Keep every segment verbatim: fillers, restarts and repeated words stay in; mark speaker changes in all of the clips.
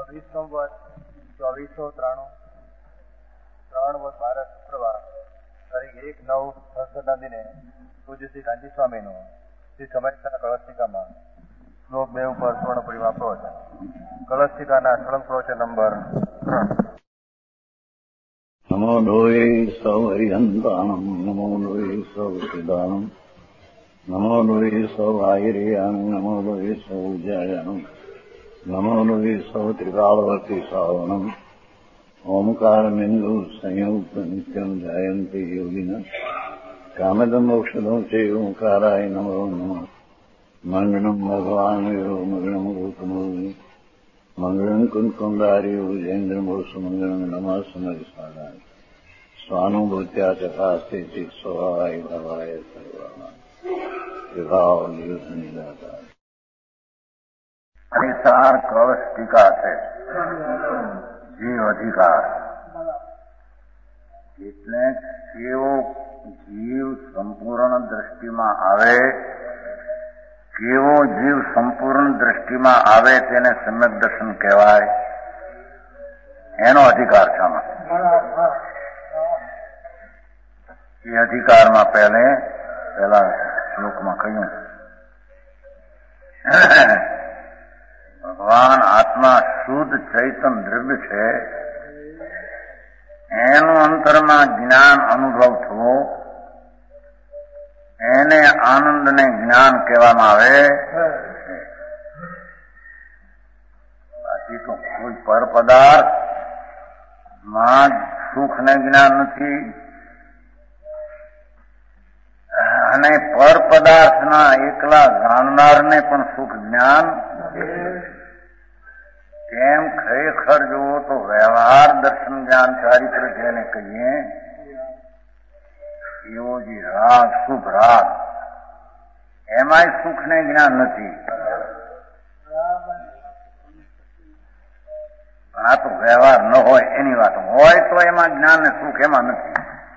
Speaker 1: વીસ સંવત ચોવીસો ત્રાણું ત્રણ વર્ષ બાર શુક્રવાર તારીખ એક નવ સંસદના દિને પૂજ્ય શ્રી કાંચી સ્વામીનું શ્રી સમર્થના કળશિકામાં શ્લોક બે ઉપર સ્વર્ણ પરિવાર પ્રવચન. કળશિકાના સળંગ પ્રવચન નંબર ત્રણ.
Speaker 2: નમો લોહે સૌ હરિહંતાણમ નમો લોહે સૌ સિદાનમ નમો લોહે સૌ આયર્યાણમ નમો લોહે સૌ જયાણમ નમો લોહે સૌ ત્રિકાળવતી સાવણમ ઓમકારમિંદુ સંયુક્ત નિત્યમ જાયંતિ યોગિન કામદમ મોક્ષદો છે ઓંકારાય નમો નમઃ. મંગળમ ભગવાન વીરો મંગળમ ગૌતમો મંગળમ કુંકુંડાર્યો જૈન્દ્રમો સુમંગળમ નમઃ સમરિસાદાય સ્વાનુભૂત્યા ચકાસ્તે ચિત સ્વભાવાય ભવાય સર્વાના વિભાવ નિદાતા.
Speaker 3: અધિકાર કળશ ટીકા છે. જીવ અધિકાર એટલે કેવો જીવ સંપૂર્ણ દ્રષ્ટિમાં આવે, કેવો જીવ સંપૂર્ણ દ્રષ્ટિમાં આવે તેને સમ્યક દર્શન કહેવાય. એનો અધિકાર છે આમાં. એ અધિકારમાં પહેલે પહેલા શ્લોકમાં કહ્યું ભગવાન આત્મા શુદ્ધ ચૈતન દ્રવ્ય છે, એનું અંતરમાં જ્ઞાન અનુભવ થવો, એને આનંદને જ્ઞાન કહેવામાં આવે. બાકી તો કોઈ પર પદાર્થમાં સુખને જ્ઞાન નથી અને પર પદાર્થના એકલા જાણનારને પણ સુખ જ્ઞાન તેમ ખરેખર જુઓ તો વ્યવહાર દર્શન જ્ઞાન ચારિત્ર જેને કહીએ એવો જે રાગ શુભ રાગ એમાંય સુખને જ્ઞાન નથી. આ તો વ્યવહાર ન હોય એની વાત હોય તો એમાં જ્ઞાન ને સુખ એમાં નથી.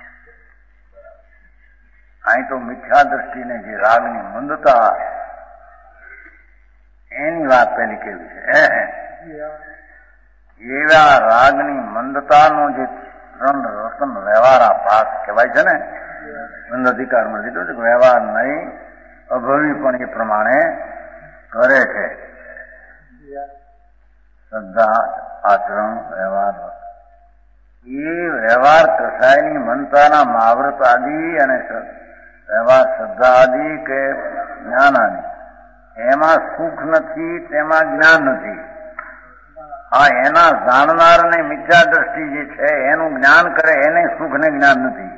Speaker 3: અહીં તો મિથ્યા દ્રષ્ટિને જે રાગની મંદતા એની વાત પેલી કેવી છે. એવા રાગની મંદતાનો જે ત્રણ રતન વ્યવહાર પાસ કહેવાય છે ને, મંદ અધિકારમાં લીધો છે. વ્યવહાર નહીં અભવી પણ એ પ્રમાણે કરે છે. શ્રદ્ધા આચરણ વ્યવહાર એ વ્યવહાર કસાયની મનતાના મહાવ્રત આદિ અને વ્યવહાર શ્રદ્ધા આદિ કે જ્ઞાન આદિ એમાં સુખ નથી, તેમાં જ્ઞાન નથી. હા, એના જાણનારને મિથ્યા દ્રષ્ટિ જે છે એનું જ્ઞાન કરે એને સુખ ને જ્ઞાન નથી.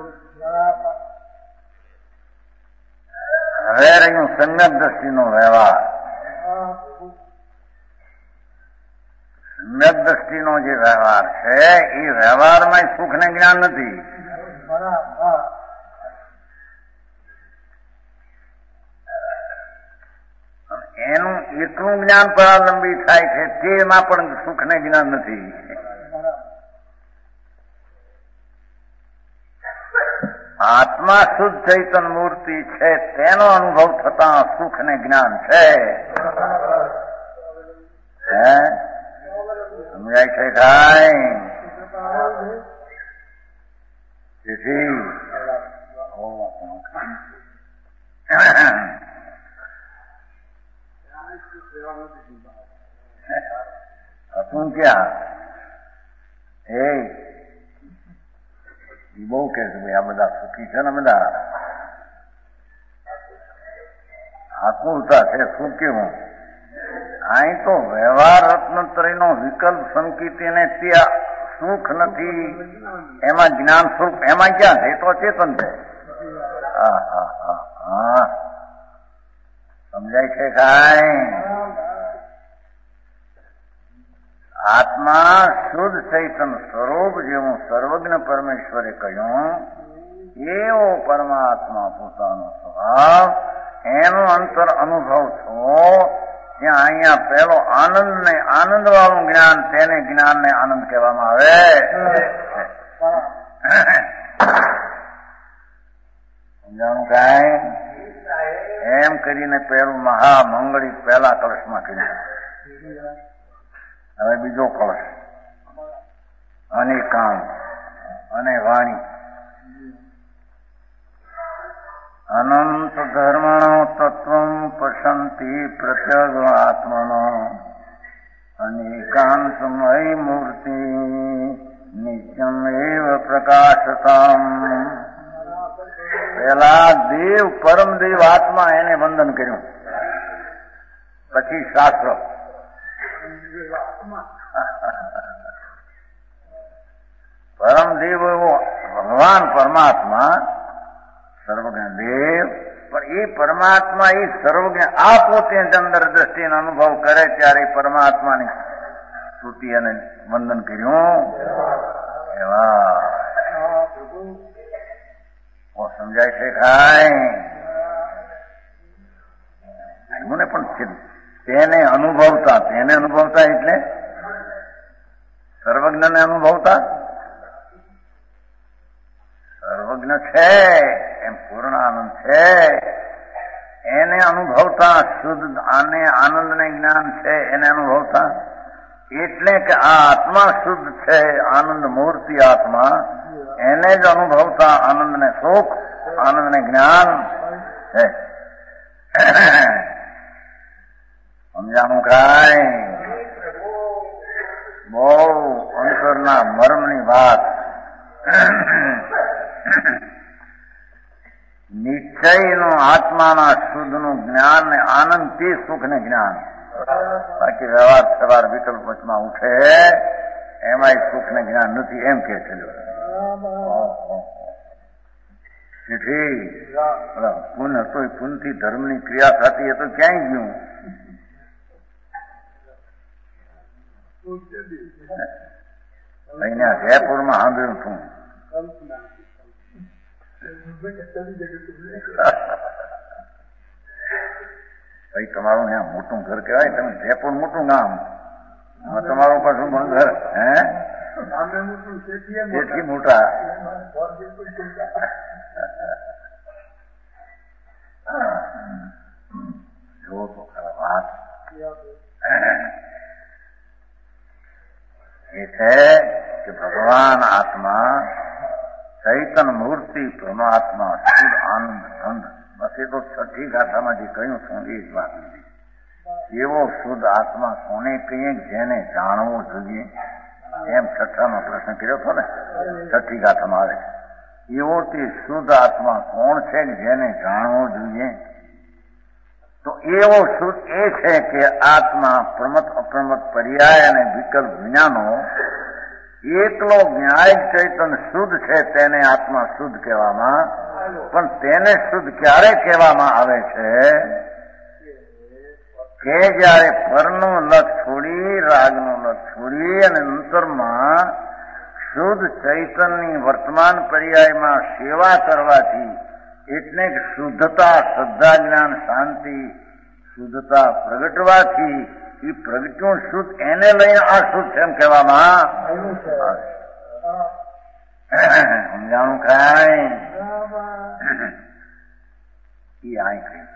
Speaker 3: હવે રહ્યું સમ્યક દ્રષ્ટિનો વ્યવહાર. સમ્યક દ્રષ્ટિનો જે વ્યવહાર છે એ વ્યવહારમાં સુખ ને જ્ઞાન નથી. એનું એટલું જ્ઞાન પરાલંબી થાય છે તેમાં પણ સુખ ને જ્ઞાન નથી. આત્મા શુદ્ધ ચૈતન મૂર્તિ છે તેનો અનુભવ થતા સુખ ને જ્ઞાન છે. હે સમજાય છે કાંઈ? તેથી હતું ક્યાં એ બહુ કે છે ભાઈ આ બધા સુખી છે ને, બધા આકુલતા છે શું કેવું. અહીં તો વ્યવહાર રત્નત્રયનો વિકલ્પ સંકિતને ત્યાં સુખ નથી, એમાં જ્ઞાન સુખ એમાં ક્યાં છે? તો ચેતન છે. હા હા હા હા સમજાય છે કાંઈ? આત્મા શુદ્ધ ચૈતન સ્વરૂપ જેવું સર્વજ્ઞ પરમેશ્વરે કહ્યું એવો પરમાત્મા પોતાનો સ્વભાવ એનો અંતર અનુભવ થવો, ત્યાં અહીંયા પેલો આનંદ ને આનંદ વાળું જ્ઞાન તેને જ્ઞાન ને આનંદ કહેવામાં આવે. સમજાણું કાંઈ? એમ કરીને પેલું મહામંગળી પહેલા કળશમાં કર્યું. હવે બીજો કળશ અને કામ અને વાણી અનંત ધર્મણો તત્વં પશંતિ પ્રત્યગ આત્મનો અનેકાંતમય મૂર્તિ નિત્યમ એવ પ્રકાશતામ. પેલા દેવ પરમદેવ આત્મા એને વંદન કર્યું, પછી શાસ્ત્ર. પરમદેવ એવો ભગવાન પરમાત્મા સર્વજ્ઞ દેવ, પણ એ પરમાત્મા એ સર્વજ્ઞ આ પોતે અંદર દ્રષ્ટિનો અનુભવ કરે ત્યારે પરમાત્માની સ્તુતિ અને વંદન કર્યું. એવા સમજાય છે કાંઈ? મને પણ તેને અનુભવતા તેને અનુભવતા એટલે સર્વજ્ઞને અનુભવતા. સર્વજ્ઞ છે એમ પૂર્ણ આનંદ છે, એને અનુભવતા શુદ્ધ આને આનંદ ને જ્ઞાન છે એને અનુભવતા. એટલે કે આ આત્મા શુદ્ધ છે, આનંદ મૂર્તિ આત્મા, એને જ અનુભવતા આનંદ ને સુખ, આનંદ ને જ્ઞાન છે. સમજાણું કાંઈ? બહુ અંતરના મર્મની વાત. નિશ્ચયનું આત્માના શુદ્ધનું જ્ઞાન ને આનંદ થી સુખ ને જ્ઞાન. બાકી વ્યવહાર સવાર વિકલ્પ વચમાં ઉઠે એમાં સુખ ને જ્ઞાન નથી એમ કે છે. પુન હતો પુન થી ધર્મની ક્રિયા થતી એ તો ક્યાંય ગયું. અહીંયા જયપુરમાં સાંભળ્યું છું. ભાઈ તમારું ત્યાં મોટું ઘર કહેવાય, તમે જયપુર મોટું ગામ, તમારું પાછું પણ ઘર હે જેટલી મોટા. જો તો ખરા વાત એ છે કે ભગવાન આત્મા ચૈતન મૂર્તિ પરમાત્મા શુદ્ધ આનંદ ગંધ. બસ એ તો છઠ્ઠી ગાથામાં જે કહ્યું છું એ જ વાત નથી. એવો શુદ્ધ આત્મા કોને કહીએ જેને જાણવો જોઈએ, એમ છઠ્ઠામાં પ્રશ્ન કર્યો હતો ને, છઠ્ઠી ગાથામાં આવે. એવો તે શુદ્ધ આત્મા કોણ છે જેને જાણવો જોઈએ? તો એવો શુદ્ધ એ છે કે આત્મા પ્રમત અપ્રમત પર્યાય અને વિકલ્પ વિનાનો એકલો ન્યાય ચૈતન શુદ્ધ છે, તેને આત્મા શુદ્ધ કહેવામાં. પણ તેને શુદ્ધ ક્યારે કહેવામાં આવે છે કે જયારે પરનું લક્ષ છોડી, રાગનું લક્ષ છોડી અને અંતરમાં શુદ્ધ ચૈતનની વર્તમાન પર્યાયમાં સેવા કરવાથી, એટલે કે શુદ્ધતા, શ્રદ્ધા, જ્ઞાન, શાંતિ, શુદ્ધતા પ્રગટવાથી એ પ્રગટ્યું શુદ્ધ એને લઈને આ શુદ્ધ છે એમ કહેવામાં. સમજાણું કાંઈ? એ આઈ કહ્યું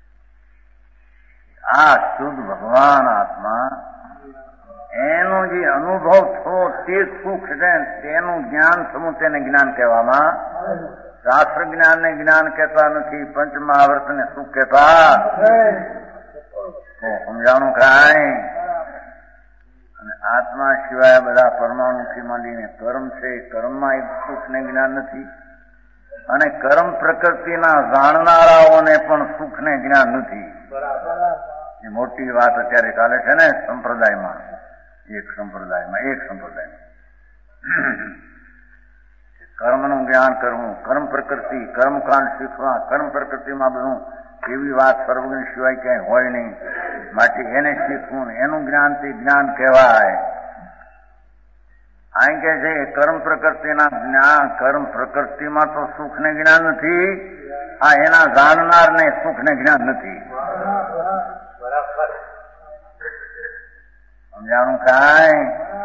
Speaker 3: આ શુદ્ધ ભગવાન આત્મા એનો જે અનુભવ થયો તે સુખ છે તેનું જ્ઞાન થયું તેને જ્ઞાન કહેવામાં. શાસ્ત્ર જ્ઞાન ને જ્ઞાન કહેતા નથી, પંચ મહાવર્ત ને સુખ કહેતા. સમજાણું કાંઈ? અને આત્મા સિવાય બધા પરમાણુથી માંડીને કર્મ છે, કર્મમાં એક સુખ ને જ્ઞાન નથી. અને કર્મ પ્રકૃતિના જાણનારાઓને પણ સુખ ને જ્ઞાન નથી. એ મોટી વાત અત્યારે ચાલે છે ને સંપ્રદાયમાં. એક સંપ્રદાયમાં એક સંપ્રદાયમાં કર્મનું જ્ઞાન કરવું, કર્મ પ્રકૃતિ, કર્મકાંડ શીખવા, કર્મ પ્રકૃતિમાં બધું એવી વાત સર્વજ્ઞ સિવાય ક્યાંય હોય નહીં. માટે એને શીખવું, એનું જ્ઞાન તે જ્ઞાન કહેવાય. અહીં કે છે કર્મ પ્રકૃતિના જ્ઞાન, કર્મ પ્રકૃતિમાં તો સુખ ને જ્ઞાન નથી, આ એના જાણનાર ને સુખ ને જ્ઞાન નથી. સમજાણું કાંઈ?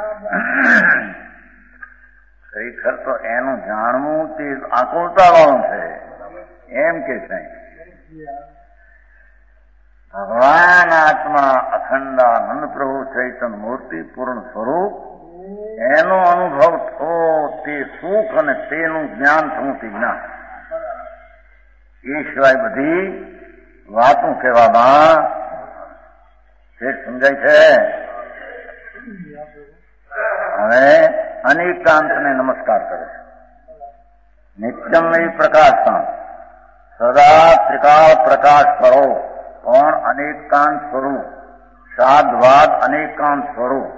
Speaker 3: ખરેખર તો એનું જાણવું તે આકુળતા વાળું છે એમ કે છે. ભગવાન આત્મા અખંડાનંદ પ્રભુ ચૈતન્ય મૂર્તિ પૂર્ણ સ્વરૂપ એનો અનુભવ થો તે સુખ અને તેનું જ્ઞાન થવું તે જ્ઞાન. એ સિવાય બધી વાતો કહેવામાં શેઠ સમજાય છે. હવે અનેકાંતને નમસ્કાર કરે છે. નિત્યમ એ પ્રકાશકાંત સદા ત્રિકાળ પ્રકાશ કરો પણ અનેકાંત સ્વરૂપ સાધવાદ અનેકાંત સ્વરૂપ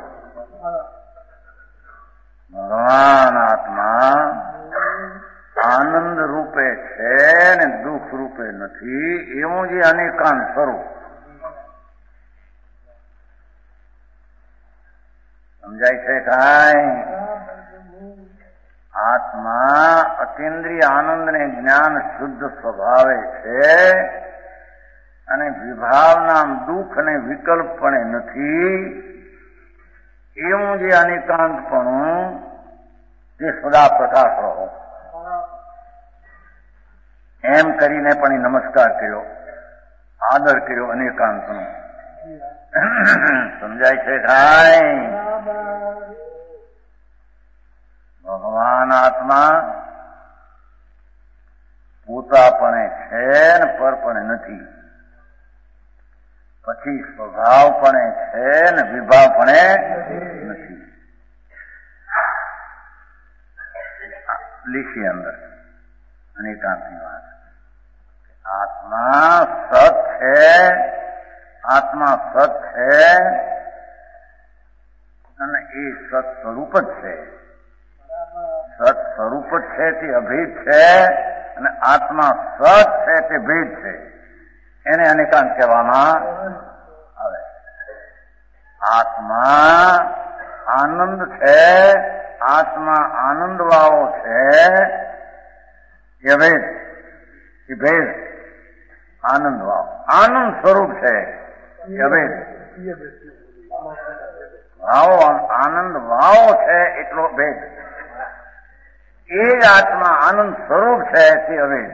Speaker 3: ભગવાન આત્મા આનંદ રૂપે છે ને દુઃખ રૂપે નથી એવું જે અનેકાંત સ્વરૂપ સમજાય છે. કાંઈ આત્મા અતિન્દ્રિય આનંદને જ્ઞાન શુદ્ધ સ્વભાવે છે અને વિભાવના દુઃખ અને વિકલ્પપણે નથી એવું જે અનેકાંતપણું તે સદા પ્રકાશ રહો એમ કરીને પણ નમસ્કાર કર્યો, આદર કર્યો અનેકાંતનો. સમજાય છે કાંઈ? ભગવાન આત્મા પોતાપણે છે ને પરપણે નથી, પછી સ્વભાવપણે છે ને વિભાવપણે નથી. લીખી અંદર અનેકાંતની વાત. આત્મા સત છે, આત્મા સત છે અને એ સત સ્વરૂપ જ છે. સત સ્વરૂપ જ છે તે અભેદ છે અને આત્મા સત છે તે ભેદ છે. એને અનેકાંત કહેવામાં આવે. આત્મા આનંદ છે, આત્મા આનંદ વાળો છે એ ભેદ, એ ભેદ આનંદ વાળો આનંદ સ્વરૂપ છે એ ભેદ. વાવો આનંદ વાવો છે એટલો ભેદ. એ જ આત્મા આનંદ સ્વરૂપ છે તે અભેદ.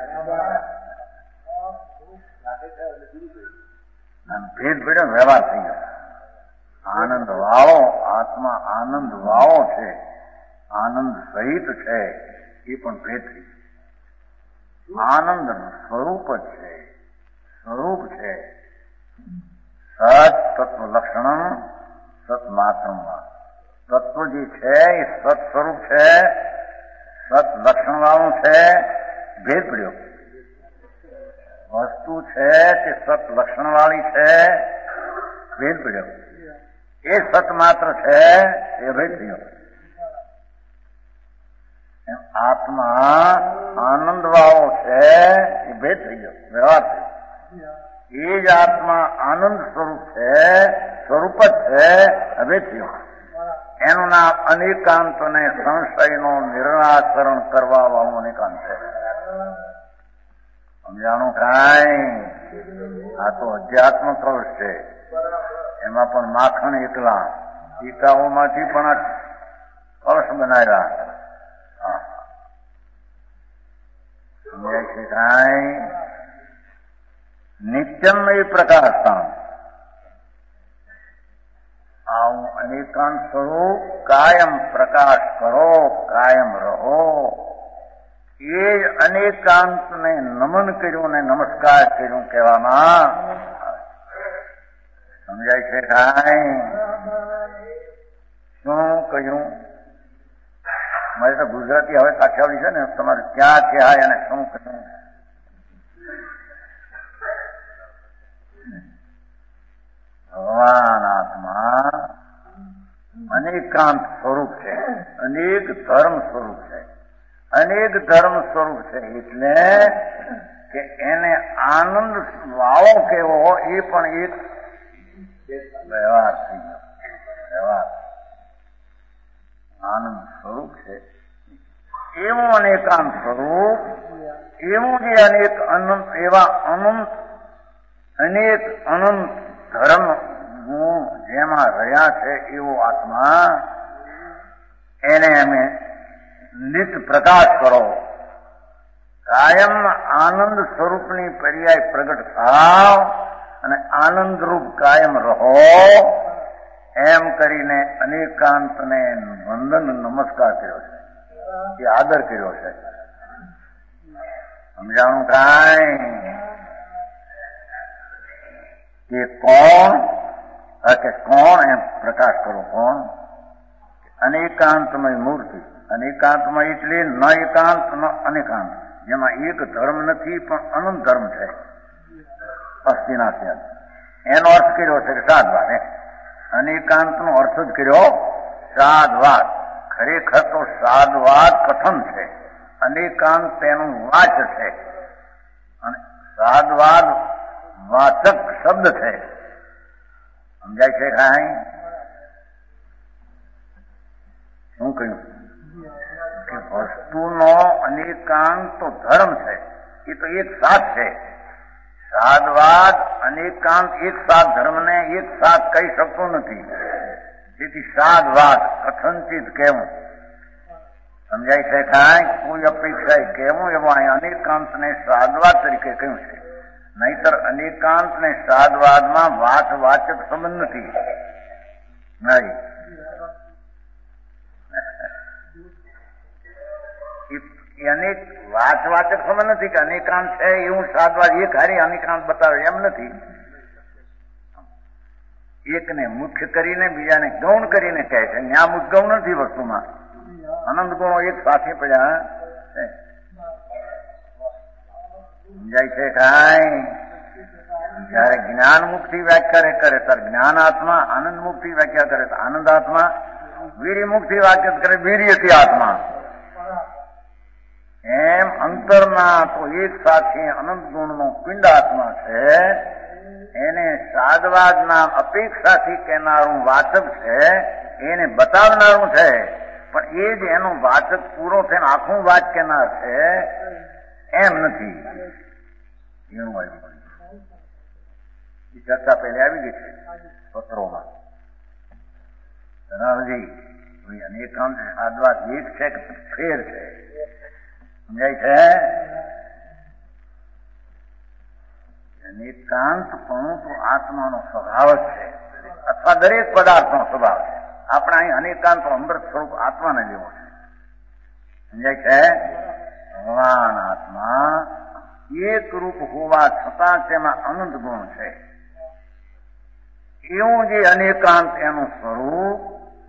Speaker 3: ભેદ ભેદ વ્યવહાર થઈ ગયો. આનંદ વાળો આત્મા આનંદ વાળો છે, આનંદ સહિત છે એ પણ ભેદ થઈ ગયો. આનંદ સ્વરૂપ જ છે, સ્વરૂપ છે. સત તત્વ લક્ષણ સત માત્રમાં તત્વ જે છે એ સત સ્વરૂપ છે, સત લક્ષણ વાળું છે. ભેદ પડ્યો. વસ્તુ છે તે સત લક્ષણ વાળી છે, ભેદ પડ્યો. એ સત માત્ર છે એ ભેદ થયો. આત્મા આનંદ વાળો છે એ ભેદ થઈ ગયો, વ્યવહાર થયો. એ જ આત્મા આનંદ સ્વરૂપ છે, સ્વરૂપ જ છે, અભેદ થયો. એનું નામ અનેકાંત અને સંશયનો નિરાકરણ કરવા વાળું અનેકાંત છે. સમજાણું કાંઈ? આ તો અધ્યાત્મ કળશ છે. એમાં પણ માખણ એકલા ટીકાઓમાંથી પણ કળશ બનાવ્યા. સમજાય છે કાંઈ? નિત્યમય પ્રકાશતા આવું અનેકાંત સ્વરૂપ કાયમ પ્રકાશ કરો, કાયમ રહો. એ જ અનેકાંતને નમન કર્યું ને નમસ્કાર કર્યું કહેવામાં સમજાય છે કાંઈ? શું કહ્યું? મારે તો ગુજરાતી હવે કાઠિયાવાડી છે ને, તમારે ક્યાં કહેવાય અને શું કહ્યું? ભગવાન આત્મા અનેકાંત સ્વરૂપ છે, અનેક ધર્મ સ્વરૂપ છે. અનેક ધર્મ સ્વરૂપ છે એટલે કે એને આનંદ વાળો કેવો એ પણ એક વ્યવહાર થઈ ગયો. વ્યવહાર આનંદ સ્વરૂપ છે એવું અનેકાંત સ્વરૂપ, એવું જે અનેક અનંત એવા અનંત અનેક અનંત ધર્મ ગુણ જેમાં રહ્યા છે એવો આત્મા, એને અમે નિત પ્રકાશ કરો. કાયમ આનંદ સ્વરૂપની પર્યાય પ્રગટ થાવ અને આનંદરૂપ કાયમ રહો એમ કરીને અનેકાંતને વંદન નમસ્કાર કર્યો છે, એ આદર કર્યો છે. સમજાણું કાંઈ કે કોણ કે કોણ એમ પ્રકાશ કરો. કોણ? અનેકાંતમય મૂર્તિ. અનેકાંતમય એટલે ન એકાંત ન અનેકાંત, જેમાં એક ધર્મ નથી પણ અનંત ધર્મ છે. અસ્થિનાત્યંત એનો અર્થ કર્યો છે કે સાદવાદ. અનેકાંત નો અર્થ જ કર્યો સાદવાદ. ખરેખર તો સાદવાદ કથન છે, અનેકાંત તેનું વાચ છે, અને સાદવાદ વાચક શબ્દ છે. સમજાય છે કાંઈ? શું કહ્યું કે વસ્તુનો અનેકાંત તો ધર્મ છે, એ તો એક સાથ છે. સાદવાદ અનેકાંત એક સાથ ધર્મને એક સાથ કહી શકતો નથી. તેથી સાદવાદ કથનચિત કહેવું. સમજાય છે કાંઈ? કોઈ અપેક્ષા કહેવું એવો અહીં અનેકાંતને સાદવાદ તરીકે કહ્યું છે. નહીતર અનેકાંતને સાદવાદમાં વાત વાચક સંબંધ નથી. નહીં, અનેક વાત વાચક સંબંધ નથી કે અનેકાંત છે એવું સાદવાદ એક હારી અનેકાંત બતાવે એમ નથી. એકને મુખ્ય કરીને બીજાને ગૌણ કરીને કહે છે. ન્યા મુદ્ગૌણ નથી વસ્તુમાં. અનંત ગુણો એક સાથે પડ્યા. સમજાય છે કાંઈ? જયારે જ્ઞાન મુક્તિ વ્યાખ્યા કરે ત્યારે જ્ઞાન આત્મા, આનંદ મુક્તિ વ્યાખ્યા કરે તો આનંદ આત્મા, વીર્ય મુક્તિ વ્યાખ્યા કરે વીર્યથી આત્મા. એમ અંતરના તો એક સાથે અનંત ગુણનો પિંડ આત્મા છે. એને સાદવાદ નામ અપેક્ષાથી કહેનારું વાચક છે, એને બતાવનારું છે. પણ એ જ એનો વાચક પૂરો થઈને આખું વાત કહેનાર છે એમ નથી. એવું આવ્યું. એ ચર્ચા પહેલા આવી ગઈ છે પત્રોમાં. જણાવજી અનેકાંત સાદવાદ એક છે કે ફેર છે? સમજાય છે? અનેકાંત પણ તો આત્માનો સ્વભાવ જ છે, અથવા દરેક પદાર્થનો સ્વભાવ છે. આપણે અહીં અનેકાંત અમૃત સ્વરૂપ આત્માને લેવો છે. સમજાય છે? ભગવાન આત્મા એક રૂપ હોવા છતાં તેમાં અનંત ગુણ છે. એવું જે અનેકાંત એનું સ્વરૂપ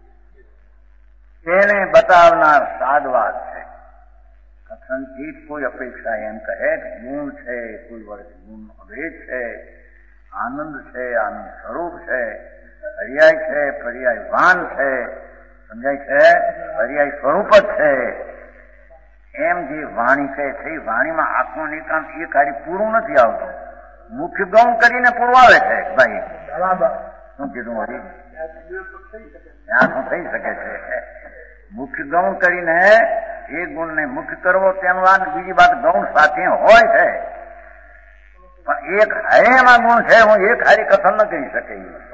Speaker 3: તેને બતાવનાર સાદવાદ છે. કથનચિત કોઈ અપેક્ષા એમ કહે ગુણ છે, કોઈ વર્ષ ગુણ અભેદ છે, આનંદ છે, આનંદ સ્વરૂપ છે, પર્યાય છે, પર્યાય વાન છે. સમજાય છે? પર્યાય સ્વરૂપ જ છે. એમ જે વાણી છે તે વાણીમાં આખું અનેકાંત એક હારી પૂરું નથી આવતું. મુખ્ય ગૌણ કરીને પૂરું આવે છે. ભાઈ શું કીધું? વળી ત્યાં શું થઈ શકે છે? મુખ્ય ગૌણ કરીને એ ગુણને મુખ્ય કરવો તેનું વાત, બીજી વાત ગૌણ સાથે હોય છે. પણ એક હારે એમાં ગુણ છે, હું એક હારી કથન ન કરી શકે.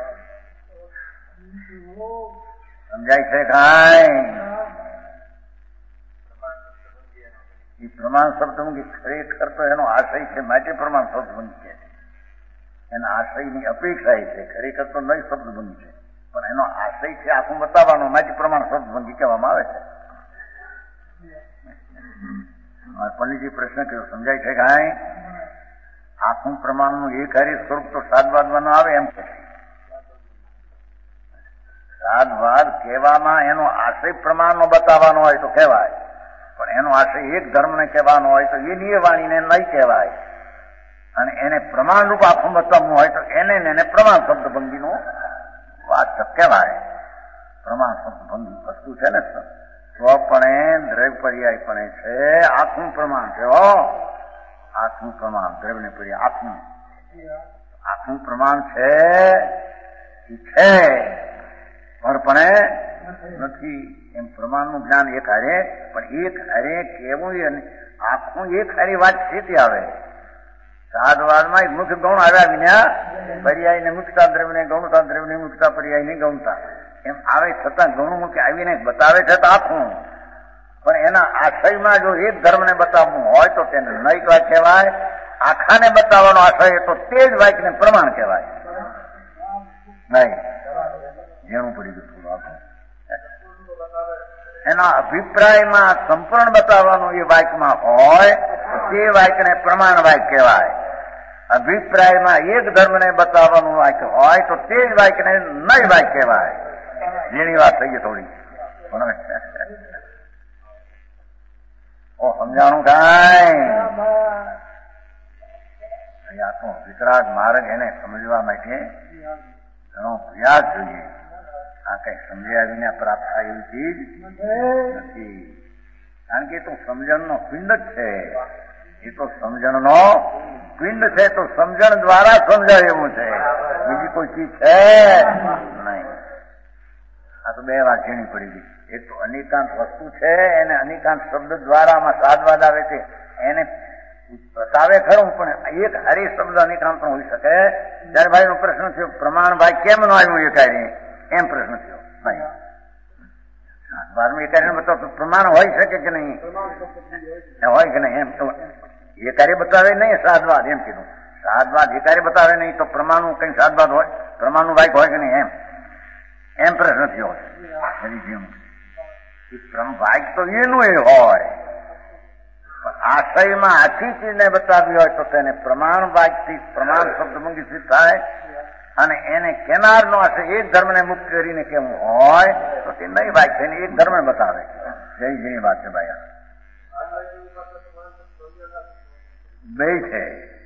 Speaker 3: સમજાય છે કાંઈ? એ પ્રમાણ શબ્દ ખરેખર તો એનો આશય છે, માટે પ્રમાણ શબ્દ બંધ છે. એના આશયની અપેક્ષા છે. ખરેખર તો નહીં શબ્દ બંધ છે, પણ એનો આશય છે આખું બતાવવાનો, માટે પ્રમાણ શબ્દ બંધ કહેવામાં આવે છે. પંડિતજી પ્રશ્ન કર્યો. સમજાય છે કાંઈ? આખું પ્રમાણનું એક હારી સ્વરૂપ તો સાદવાદમાં ન આવે એમ કે સાદવાદ કહેવામાં એનો આશય પ્રમાણનો બતાવવાનો હોય તો કહેવાય, પણ એનો આશય એક ધર્મને કહેવાનો હોય તો એની વાણીને નહીં કહેવાય. અને એને પ્રમાણ રૂપ આખું બતાવવું હોય તો એને એને પ્રમાણ શબ્દ ભંગીનું વાચક કહેવાય. પ્રમાણ શબ્દ ભંગી વસ્તુ છે ને, સ્વપણે દ્રવ્ય પર્યાય પણ છે. આખું પ્રમાણ છે. હો, આખું પ્રમાણ દ્રવ્ય પર્યાય આખું આખું પ્રમાણ છે. છે પણ નથી. એમ પ્રમાણનું જ્ઞાન એક હારે, પણ એક હારે કેવું આખું એક હારી વાત સ્થિતિ આવે. સાદવાદમાં એક મુખ્ય ગૌણ આવ્યા વિના પર્યાય ને મુક્તા દ્રવ્ય ને ગૌણતા દ્રવ્ય ને મુક્તા પર્યાય ની ગૌણતા એમ આવે છતાં ગૌણ મુખ્ય આવીને બતાવે છે તો આખું. પણ એના આશયમાં જો એક ધર્મને બતાવવું હોય તો તેને નૈક વાત કહેવાય, આખાને બતાવવાનો આશય તો તે જ વાક્યને પ્રમાણ કહેવાય. નહીં જેનું પડી ગયું થોડું આગળ એના અભિપ્રાયમાં સંપૂર્ણ બતાવવાનું એ વાક્યમાં હોય તે વાક્યને પ્રમાણ વાક્ય કહેવાય. અભિપ્રાયમાં એક ધર્મને બતાવવાનું વાક્ય હોય તો તે જ વાક્યને નય વાક્ય કહેવાય. જેની વાત થઈ ગઈ થોડી ઓ સમજાણું કાંઈ આ તો વિતરાગ માર્ગ એને સમજવા માટે ઘણો પ્રયાસ જોઈએ. આ કઈ સમજ્યા વિના પ્રાપ્ત થાય એવી ચીજ નથી. કારણ કે એ તો સમજણનો પિંડ જ છે. એ તો સમજણનો પિંડ છે. તો સમજણ દ્વારા સમજાય એવું છે, બીજી કોઈ ચીજ છે નહીં. આ તો બે વાત ઝીણી પડી ગઈ. એક તો અનિકાંત વસ્તુ છે, એને અનિકાંત શબ્દ દ્વારા આમાં સાદવાદ આવે છે, એને બતાવે ખરું, પણ એક હરી શબ્દ અનિકાંત પણ હોઈ શકે. જયારે ભાઈ નો પ્રશ્ન થયો પ્રમાણ ભાઈ કેમ ન આવ્યું એ કાર્ય, એમ પ્રશ્ન થયો. ભાઈ બારમું એ કાર્ય બતાવો પ્રમાણ હોય શકે કે નહીં, હોય કે નહીં, એમ તો એ કાર્ય બતાવે નહીં સાદવાદ, એમ કીધું. સાદવાદ એ કાર્ય બતાવે નહીં તો પ્રમાણનું કઈ સાદવાદ હોય, પ્રમાણનું વાક્ય હોય કે નહીં, એમ એમ પ્રશ્ન થયો. વાક્ય તો એનું એ હોય, આશયમાં આખી ચીજને બતાવી હોય તો તેને પ્રમાણ વાક્યથી પ્રમાણ શબ્દ મંગી થાય. અને એને કેનારનો આશય એક ધર્મને મુક્ત કરીને કેવું હોય તો તે નહીં વાક્ય થઈને એક ધર્મ બતાવે. જય જેની વાત છે ભાઈ, બે છે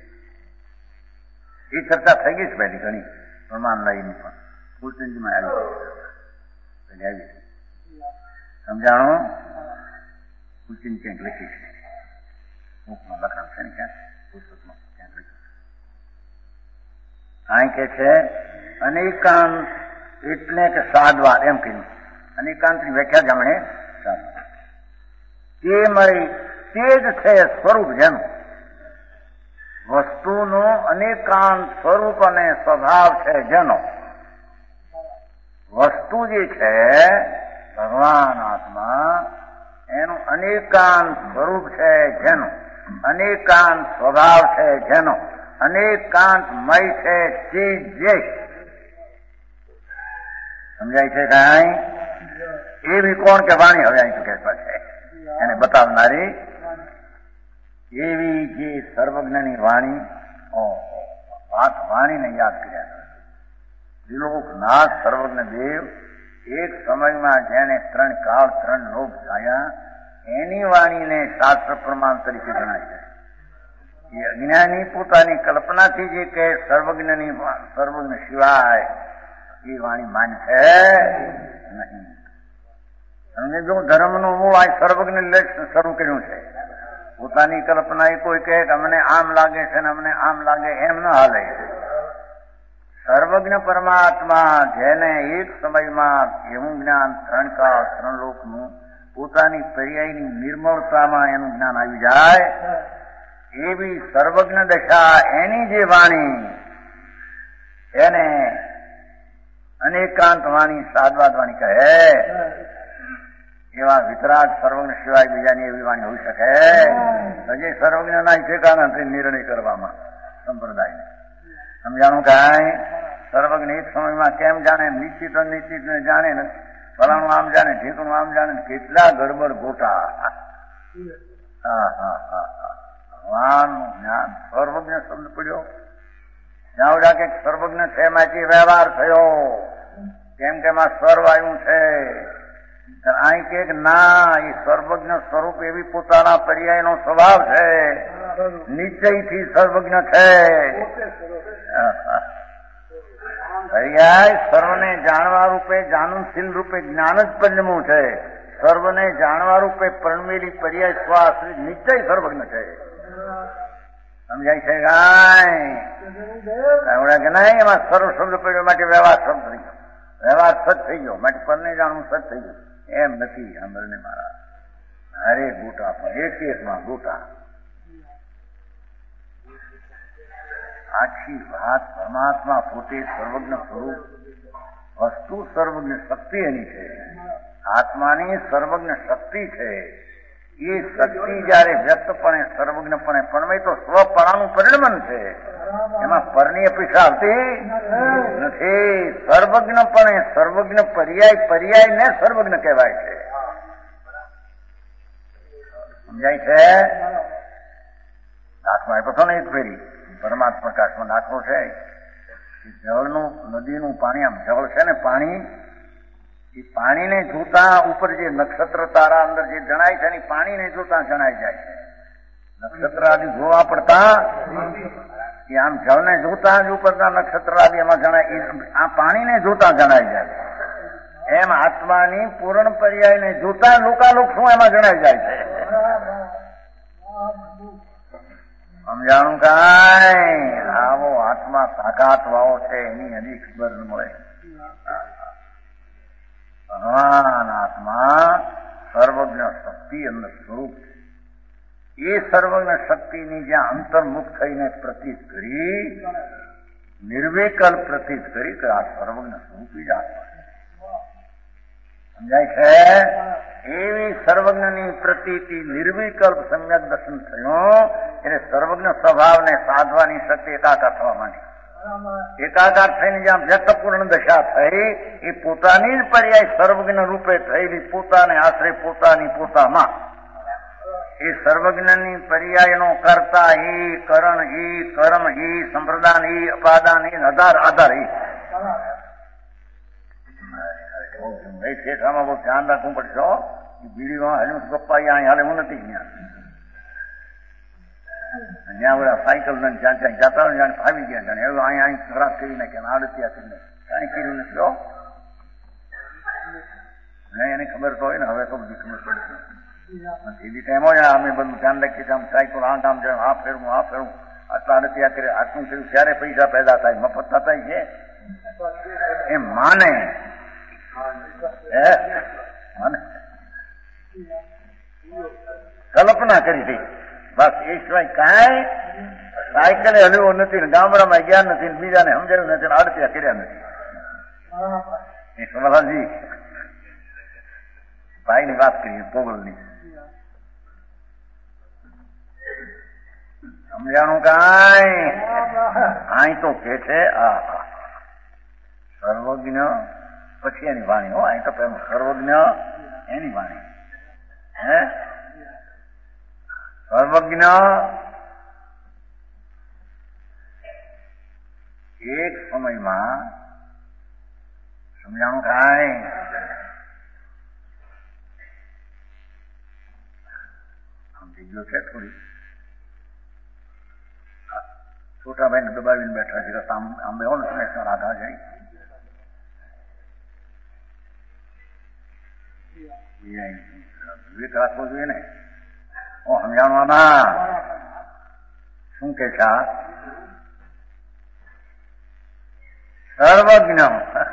Speaker 3: એ ચર્ચા થઈ ગઈ છે પહેલી ઘણી પ્રમાણ લઈને પણ કુલચંદજીમાં આવી આવી સમજાણું. કુલચંદ ક્યાંક લખી છે, બુકમાં લખાણ છે ને, ક્યાંક પુસ્તકમાં ક્યાંક લખ્યું. અહીં કે છે અનેકાંત એટલે કે સાદવાદ, એમ કહ્યું. અનેકાંતની વ્યાખ્યા જમણે સાદવાદ તે મળી તે જ છે સ્વરૂપ જેનું વસ્તુનું અનેકાંત સ્વરૂપ અને સ્વભાવ છે જેનો. વસ્તુ જે છે ભગવાન આત્મા એનું અનેકાંત સ્વરૂપ છે જેનું, અનેકાંત સ્વભાવ છે જેનો, અનેકાંત મય છે ચીજ જે. સમજાય છે કાંઈ? એવી કોણ કે વાણી, હવે અહીં કે છે એને બતાવનારી એવી જે સર્વજ્ઞની વાણી. વાત વાણીને યાદ કર્યા. ત્રિલોકનાથ સર્વજ્ઞ દેવ એક સમયમાં જેને ત્રણ કાળ ત્રણ લોક થયા એની વાણીને શાસ્ત્ર પ્રમાણ તરીકે ગણાય છે. એ અજ્ઞાની પોતાની કલ્પનાથી જે કે સર્વજ્ઞની સર્વજ્ઞ સિવાય એ વાણી માન છે નહીં. તમને જો ધર્મનું મૂળ આ સર્વજ્ઞ લક્ષણ શરૂ કર્યું છે. પોતાની કલ્પના એ કોઈ કહે કે અમને આમ લાગે છે ને અમને આમ લાગે, એમ ન હાલે. સર્વજ્ઞ પરમાત્મા જેને એક સમયમાં એવું જ્ઞાન ત્રણ કાળ ત્રણ લોકનું પોતાની પર્યાયની નિર્મળતામાં એનું જ્ઞાન આવી જાય એવી સર્વજ્ઞ દશા એની જે વાણી એને અનેકાંત વાણી સાદવાદ વાણી કહે. એવા વિતરાગ સર્વજ્ઞ સિવાય બીજાની એવી વાણી હોઈ શકે? હજી સર્વજ્ઞ ના ઠેકાણા નથી નિર્ણય કરવામાં સંપ્રદાયને. સમજાણું કાંઈ? સર્વજ્ઞ એક સમયમાં કેમ જાણે, નિશ્ચિત અનિશ્ચિત ને જાણે ને, ફલાણું આમ જાણે, ઠેકણું આમ જાણે, કેટલા ગડબડ ગોટા. હા હા હા હા ભગવાનનું જ્ઞાન સર્વજ્ઞ શબ્દ પડ્યો. જાવડા કે સર્વજ્ઞ છે માંથી વ્યવહાર થયો, કેમ કે એમાં સર્વ આવ્યું છે. અહીં કે ના, એ સર્વજ્ઞ સ્વરૂપ એવી પોતાના પર્યાયનો સ્વભાવ છે, નિશ્ચયથી સર્વજ્ઞ છે. પર્યાય સર્વને જાણવા રૂપે જાનનશીલ રૂપે જ્ઞાન જ પંચમું છે. સર્વને જાણવા રૂપે પરણવેલી પર્યાય સ્વાશ્રિત નિશ્ચય સર્વજ્ઞ છે. સમજાય છે કાંઈ? કે નહીં એમાં સર્વ શબ્દ પડ્યો માટે વ્યવહાર શબ્દ થઈ ગયો, વ્યવહાર સત થઈ ગયો માટે પરને જાણવું સત થઈ ગયું. એમ નથી સાંભળને મારા. અરે ગોટા પણ એક એકમાં ગોટા. આખી વાત પરમાત્મા પોતે સર્વજ્ઞ સ્વરૂપ, વસ્તુ સર્વજ્ઞ શક્તિ એની છે, આત્માની સર્વજ્ઞ શક્તિ છે. એ શક્તિ જયારે વ્યક્તપણે સર્વજ્ઞપણે પણવે તો સ્વપણાનું પરિણમન છે, એમાં પરની અપેક્ષા આવતી નથી. સર્વજ્ઞપણે સર્વજ્ઞ પર્યાય પર્યાય ને સર્વજ્ઞ કહેવાય છે. સમજાય છે? દાખલો આપ્યો હતો ને એક ફેરી પરમાત્મા પ્રકાશમાં દાખલો છે. જળનું નદીનું પાણી, આમ જળ છે ને પાણી, એ પાણીને જોતા ઉપર જે નક્ષત્ર તારા અંદર જે જણાય છે ને પાણીને જોતા જણાઈ જાય છે. નક્ષત્ર આદિ જોવા પડતા એ આમ જળને જોતા જ ઉપરના નક્ષત્ર આદિ એમાં જણાય, આ પાણીને જોતા જણાઈ જાય. એમ આત્માની પૂર્ણ પર્યાયને જોતા લોકાલોક શું એમાં જણાઈ જાય છે. સમજાણું કાંઈ? આવો આત્મા સાકાત વાવો છે એની હજી ખબર ન મળે. ભગવાન આત્મા સર્વજ્ઞ શક્તિ અંદર સ્વરૂપ છે. એ સર્વજ્ઞ શક્તિની જ્યાં અંતર્મુખ થઈને પ્રતીત કરી, નિર્વિકલ્પ પ્રતીત કરી કે આ સર્વજ્ઞ સ્વરૂપી જ આત્મા છે. સમજાય છે? એવી સર્વજ્ઞની પ્રતીતિ નિર્વિકલ્પ સમ્યક દર્શન થયું એટલે સર્વજ્ઞ સ્વભાવને સાધવાની શક્તિ એકાકાર થવા માંડી. એકાકાર થઈને જ્યાં વ્યક્તપૂર્ણ દશા થઈ એ પોતાની જ પર્યાય સર્વજ્ઞ રૂપે થયેલી પોતાને આશ્રય પોતાની પોતામાં એ સર્વજ્ઞની પર્યાયનો કરતા એ કરણ એ કર્મ એ સંપ્રદાન એ અપાદાન એ આધાર આધાર એ શેખામાં બહુ ધ્યાન રાખવું પડશે. બીડીમાં હાલ્યું પપ્પા અહીંયા હાલે હું નથી ત્યાં જ્યાં બધા સાયકલ ને જ્યાં ત્યાં જતા હોય જાણે ફાવી ગયા જાણે એવું અહીંયા અહીં ખરાબ કરી નાખ્યા આડત્યા કરીને કાંઈ કર્યું નથી. નહીં એને ખબર તો હોય ને, હવે તો બધી ખબર પડે. એવી ટાઈમ હોય અમે બધું ધ્યાન રાખીએ કે આમ સાયકલ આ કામ જાય, આ ફેરવું આ ફેરવું આટલા આડત્યા કરે, આટલું કર્યું ત્યારે પૈસા પેદા થાય, મફત થતા છે એમ માને. કલ્પના કરી હતી બસ, એ સિવાય કાંઈ સાયકલે હલવો નથી, ગામડામાં ગયા નથી, બીજાને સમજાયું નથી, આડત્યા કર્યા નથી. એ સમલાજી ભાઈ ની વાત કરીએ પોગલની. સમજાણું કાંઈ? અહીં તો કે છે આ સર્વજ્ઞ પછી એની વાણી હો. અહીં તો પેલું સર્વજ્ઞ એની વાણી હે સર્વજ્ઞ એક સમયમાં. સમજાણું કાંઈ? સમજી ગયો છે થોડી. છોટાભાઈ ને દબાવીને બેઠા છે આમ બેહો ને તમે રાધા જાય વિવેક રાખવો જોઈએ ને. ઓ સમજાણવાના શું કે છે? સર્વજ્ઞ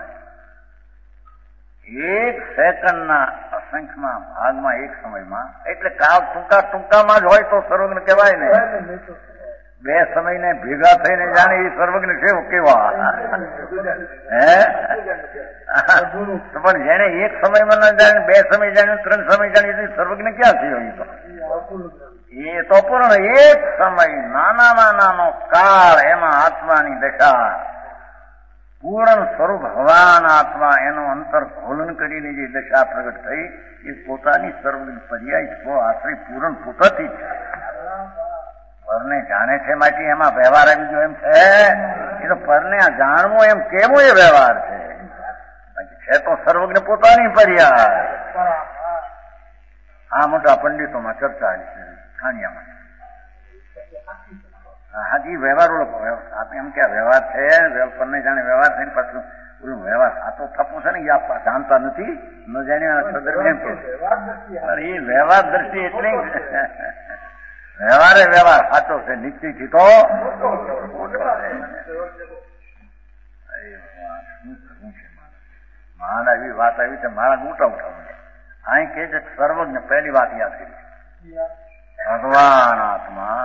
Speaker 3: એક સેકન્ડના અસંખ્યમાં ભાગમાં એક સમયમાં, એટલે કાવ ટૂંકા ટૂંકામાં જ હોય તો સર્વજ્ઞ કહેવાય ને. બે સમયને ભેગા થઈને જાણે એ સર્વજ્ઞ છે કેવા હે? પણ જેને એક સમયમાં ના જાણે, બે સમય જાણ્યું, ત્રણ સમય જાણ્યું, સર્વજ્ઞ ક્યાં થયો? એ તો એ તો પૂર્ણ એક સમય નાનામાં નાનો કાળ એમાં આત્માની દશા પૂર્ણ સ્વરૂપ ભગવાન આત્મા એનું અંતર ખોલન કરીને જે દશા પ્રગટ થઈ એ પોતાની સર્વજ્ઞ પર્યાય સ્વ આશ્રય પૂર્ણ પોતાથી છે. પરને જાણે છે માટે એમાં વ્યવહાર આવી ગયો એમ છે. એ તો પરને જાણવું એમ કેવું એ વ્યવહાર છે. છે તો સર્વજ્ઞ પોતાની પર્યાય. આ મોટા પંડિતોમાં ચર્ચા છે ખાણિયામાં. હાજી વ્યવહાર એમ કે વ્યવહાર છે, પરને જાણે વ્યવહાર થઈને પાછું ઓલું વ્યવહાર સાચો થપું છે ને એ આપવા જાણતા નથી, ન જાણે એમ કે એ વ્યવહાર દ્રષ્ટિ એટલે વ્યવહારે વ્યવહાર સાચો છે, નિશ્ચયથી તો મારા એવી વાત આવી છે મારા મોટા ઉઠાવ. અહીં કે છે સર્વજ્ઞ પહેલી વાત યાદ કરી ભગવાન આત્મા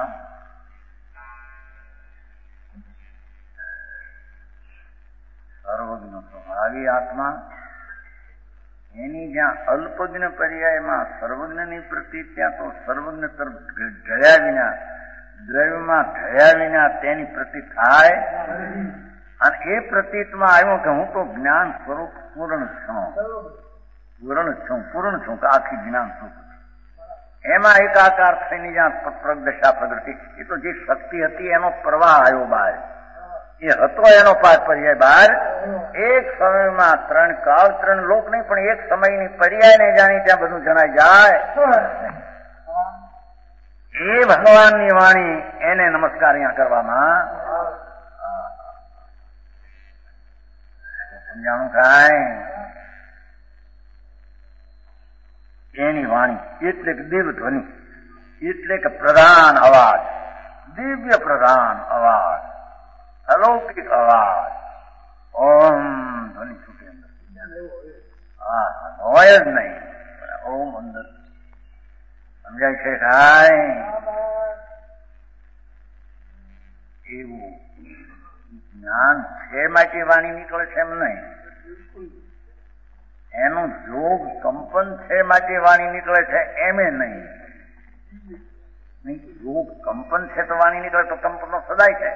Speaker 3: સર્વજ્ઞ સ્વભાવી આત્મા એની જ્યાં અલ્પજ્ઞ પર્યાયમાં સર્વજ્ઞની પ્રતિ ત્યાં તો સર્વજ્ઞ તરફ ઢળ્યા વિના દ્રવ્યમાં ઢળ્યા વિના તેની પ્રતિ થાય અને એ પ્રતીતમાં આવ્યું કે હું તો જ્ઞાન સ્વરૂપ પૂર્ણ છું પૂર્ણ છું પૂર્ણ છું કે આખી જ્ઞાન સ્વરૂપ એમાં એકાકાર થઈને જ્યાં પ્રગદશા પ્રગતિ એ તો જે શક્તિ હતી એનો પ્રવાહ આવ્યો બહાર એ હતો એનો પાર પર્યાય બહાર એક સમયમાં ત્રણ કાળ ત્રણ લોક નહીં પણ એક સમયની પર્યાય ને જાણી ત્યાં બધું જણાઈ જાય એ ભગવાનની વાણી એને નમસ્કાર અહીંયા કરવામાં સમજાણું કાંઈ એની વાણી એટલે કે દિવ્ય ધ્વનિ એટલે કે પ્રધાન અવાજ દિવ્ય પ્રધાન અવાજ અલૌકિક અવાજ ઓમ ધ્વનિ છૂટે અંદર હા હોય જ નહીં ઓમ અંદર સમજાય છે કાંઈ એવું જ્ઞાન છે માટે વાણી નીકળે છે એમ નહીં એનું જોગ કંપન છે માટે વાણી નીકળે છે એમે નહીં જોગ કંપન છે તો વાણી નીકળે તો કંપનો સદાય છે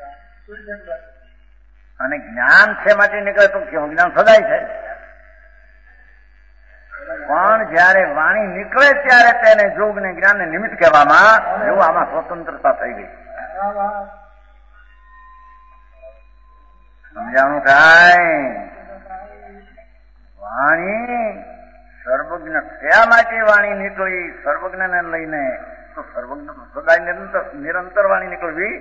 Speaker 3: અને જ્ઞાન છે માટે નીકળે તો કેવું જ્ઞાન સદાય છે પણ જયારે વાણી નીકળે ત્યારે તેને જોગ ને જ્ઞાન ને નિમિત્ત કહેવામાં એવું આમાં સ્વતંત્રતા થઈ ગઈ સમજાણું કાંઈ વાણી સર્વજ્ઞ થયા માટે વાણી નીકળી સર્વજ્ઞને લઈને તો સર્વજ્ઞ સદાય નિરંતર નિરંતર વાણી નીકળવી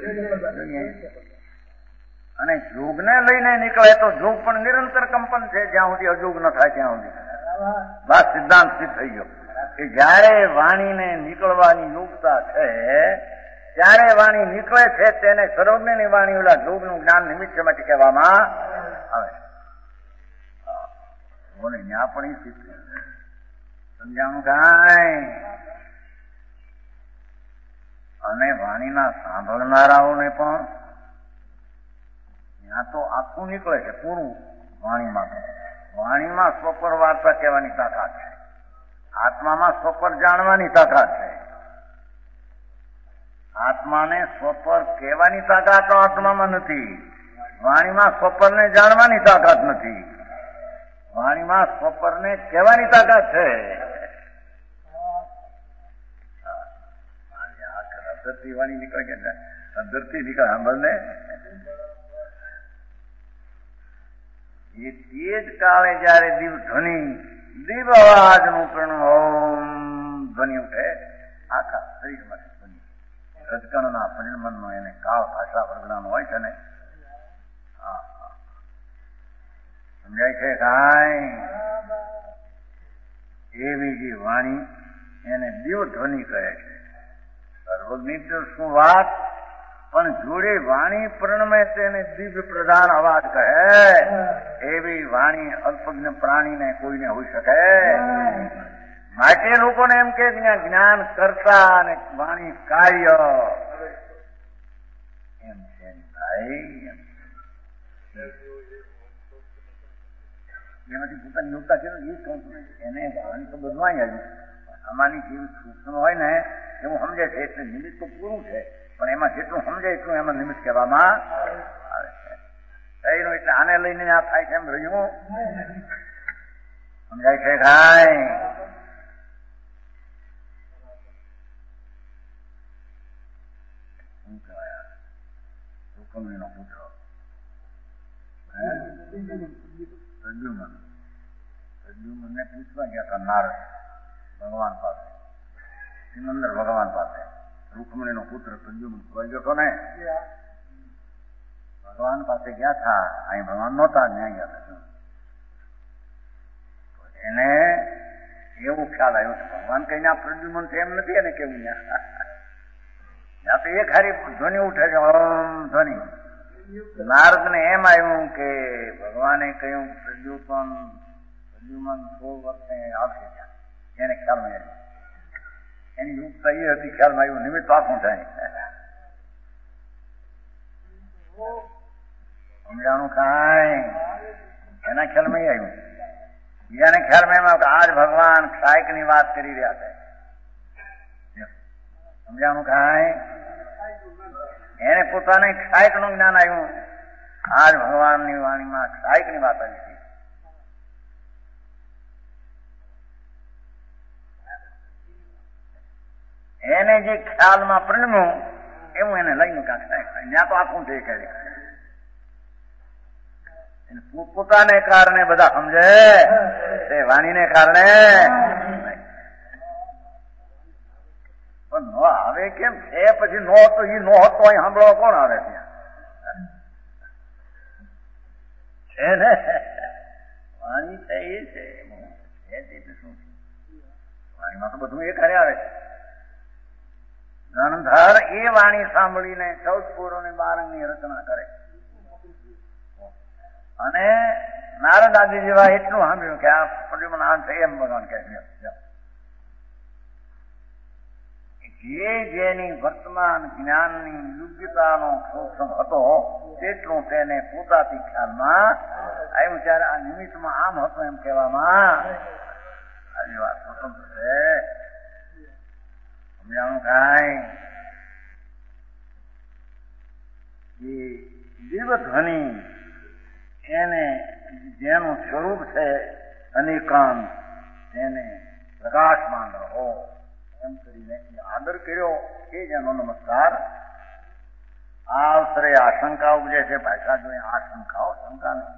Speaker 3: અને જોગને લઈને નીકળે તો જોગ પણ નિરંતર કંપન છે જ્યાં સુધી અજોગ ન થાય ત્યાં સુધી બસ સિદ્ધાંત સિદ્ધ થઈ ગયો કે જયારે વાણીને નીકળવાની યોગતા છે ત્યારે વાણી નીકળે છે તેને સર્વજ્ઞની વાણી ઓલા જોગનું જ્ઞાન નિમિત્ત માટે કહેવામાં આવે બોલે ત્યાં પણ એ સિદ્ધ સમજાણું કાંઈ અને વાણીના સાંભળનારાઓને પણ ત્યાં તો આખું નીકળે છે પૂરું વાણીમાં વાણીમાં સ્વપર વાર્તા કહેવાની તાકાત છે આત્મામાં સ્વપર જાણવાની તાકાત છે આત્માને સ્વપર કહેવાની તાકાત આત્મામાં નથી વાણીમાં સ્વપરને જાણવાની તાકાત નથી વાણીમાં સ્વપરને કહેવાની તાકાત છે ધરતી વાણી નીકળે કે ધરતી નીકળે સાંભળને એ તે જ કાળે જયારે દિવ ધ્વનિ દિવ અવાજનું પ્રણ ઓમ ધ્વનિ ઉઠે આખા શરીરમાંથી ધ્વનિ રજકણના પરિણમનનો એને કાળ ભાષા વર્ગણાનો હોય છે ને હા સમજાય છે કાંઈ એવી જે વાણી એને દિવ ધ્વનિ કહે છે સર્વજ્ઞ તો શું વાત પણ જોડે વાણી પ્રણમે તેને દિવ્ય પ્રધાન અવાજ કહે એવી વાણી અલ્પજ્ઞ પ્રાણીને કોઈને હોઈ શકે માટે લોકોને એમ કે જ્ઞાન કરતા અને વાણી કાર્ય એમ છે ભાઈ એમાંથી પોતાની યોગતા છે એ જ કહું છું એને વાણી તો બધું આવ્યું આમાંની જેવી સૂક્ષ્મ હોય ને એવું સમજે છે એટલે નિમિત્ત તો પૂરું છે પણ એમાં જેટલું સમજે એટલું એમાં નિમિત્ત કહેવામાં આવે છે એનું એટલે આને લઈને આ થાય છે એમ રહ્યું સમજાય છે કાંઈ શું કહેવાય હુકમણીનો પુત્ર પ્રદ્યુમન પ્રદ્યુમને પૂછવા ગયા હતા નારદ ભગવાન પાસે સિમંદર ભગવાન પાસે રૂકમણીનો પુત્ર પ્રદ્યુમન ખોવાઈ ગયો હતો ને ભગવાન પાસે ગયા હતા અહીં ભગવાન નહોતા ન્યાય ગયા હતા એને એવું ખ્યાલ આવ્યો કે ભગવાન કહીને આ પ્રદ્યુમન છે એમ નથી એને કેવું ત્યાં તો એક હારી ધ્વનિ ઉઠે છે ઓમ ધ્વનિ નારદ ને એમ આવ્યું કે ભગવાને કહ્યું પ્રદ્યુમન પ્રદ્યુમન સોળ વર્ષે આવશે ત્યાં એને ખ્યાલમાં આવ્યું એની યુક્તા એ હતી ખ્યાલમાં આવ્યું નિમિત્ત આખું થાય સમજાણું કાંઈ એના ખ્યાલમાં આવ્યું બીજાને ખ્યાલમાં એમાં કે આજ ભગવાન ક્ષાયકની વાત કરી રહ્યા છે. સમજાણું કાંઈ? એને પોતાને ક્ષાયકનું જ્ઞાન આવ્યું. આજ ભગવાનની વાણીમાં ક્ષાયકની વાત આવી હતી. એને જે ખ્યાલમાં પરિણમ્યું એવું એને લઈને કાંક ક્ષાયક થાય. ત્યાં તો આખું થઈ કરે. પોતાને કારણે બધા સમજે, તે વાણીને કારણે પણ ન આવે કેમ છે? પછી નો હતો એ નો હતો અહીં સાંભળવા કોણ આવે ત્યાં? છે ને વાણી છે એ છે શું વાણીમાં તો બધું એ ઘરે આવે છે. ધનધર એ વાણી સાંભળીને ચૌદ પુરોની બારંગની રચના કરે અને નારદ આદિ જેવા એટલું સાંભળ્યું કે આ પરિમાણ છે એમ ભગવાન કહે છે. જે જેની વર્તમાન જ્ઞાનની યોગ્યતાનો સૂક્ષ્મ હતો તેટલું તેને પોતાથી ખ્યાલમાં આવ્યું. ત્યારે આ નિમિત્તમાં આમ હતું એમ કહેવામાં આવી વાત સ્વતંત્ર છે. સમજાણું કાંઈ? એ દેવધ્વનિ એને જેનું સ્વરૂપ છે અનેકાંત તેને પ્રકાશમાન રહો એમ કરીને આદર કર્યો એ જ એનો નમસ્કાર. આ અવસરે આશંકા ઉપજે છે. ભાષા જોઈએ આશંકાઓ શંકા નહીં,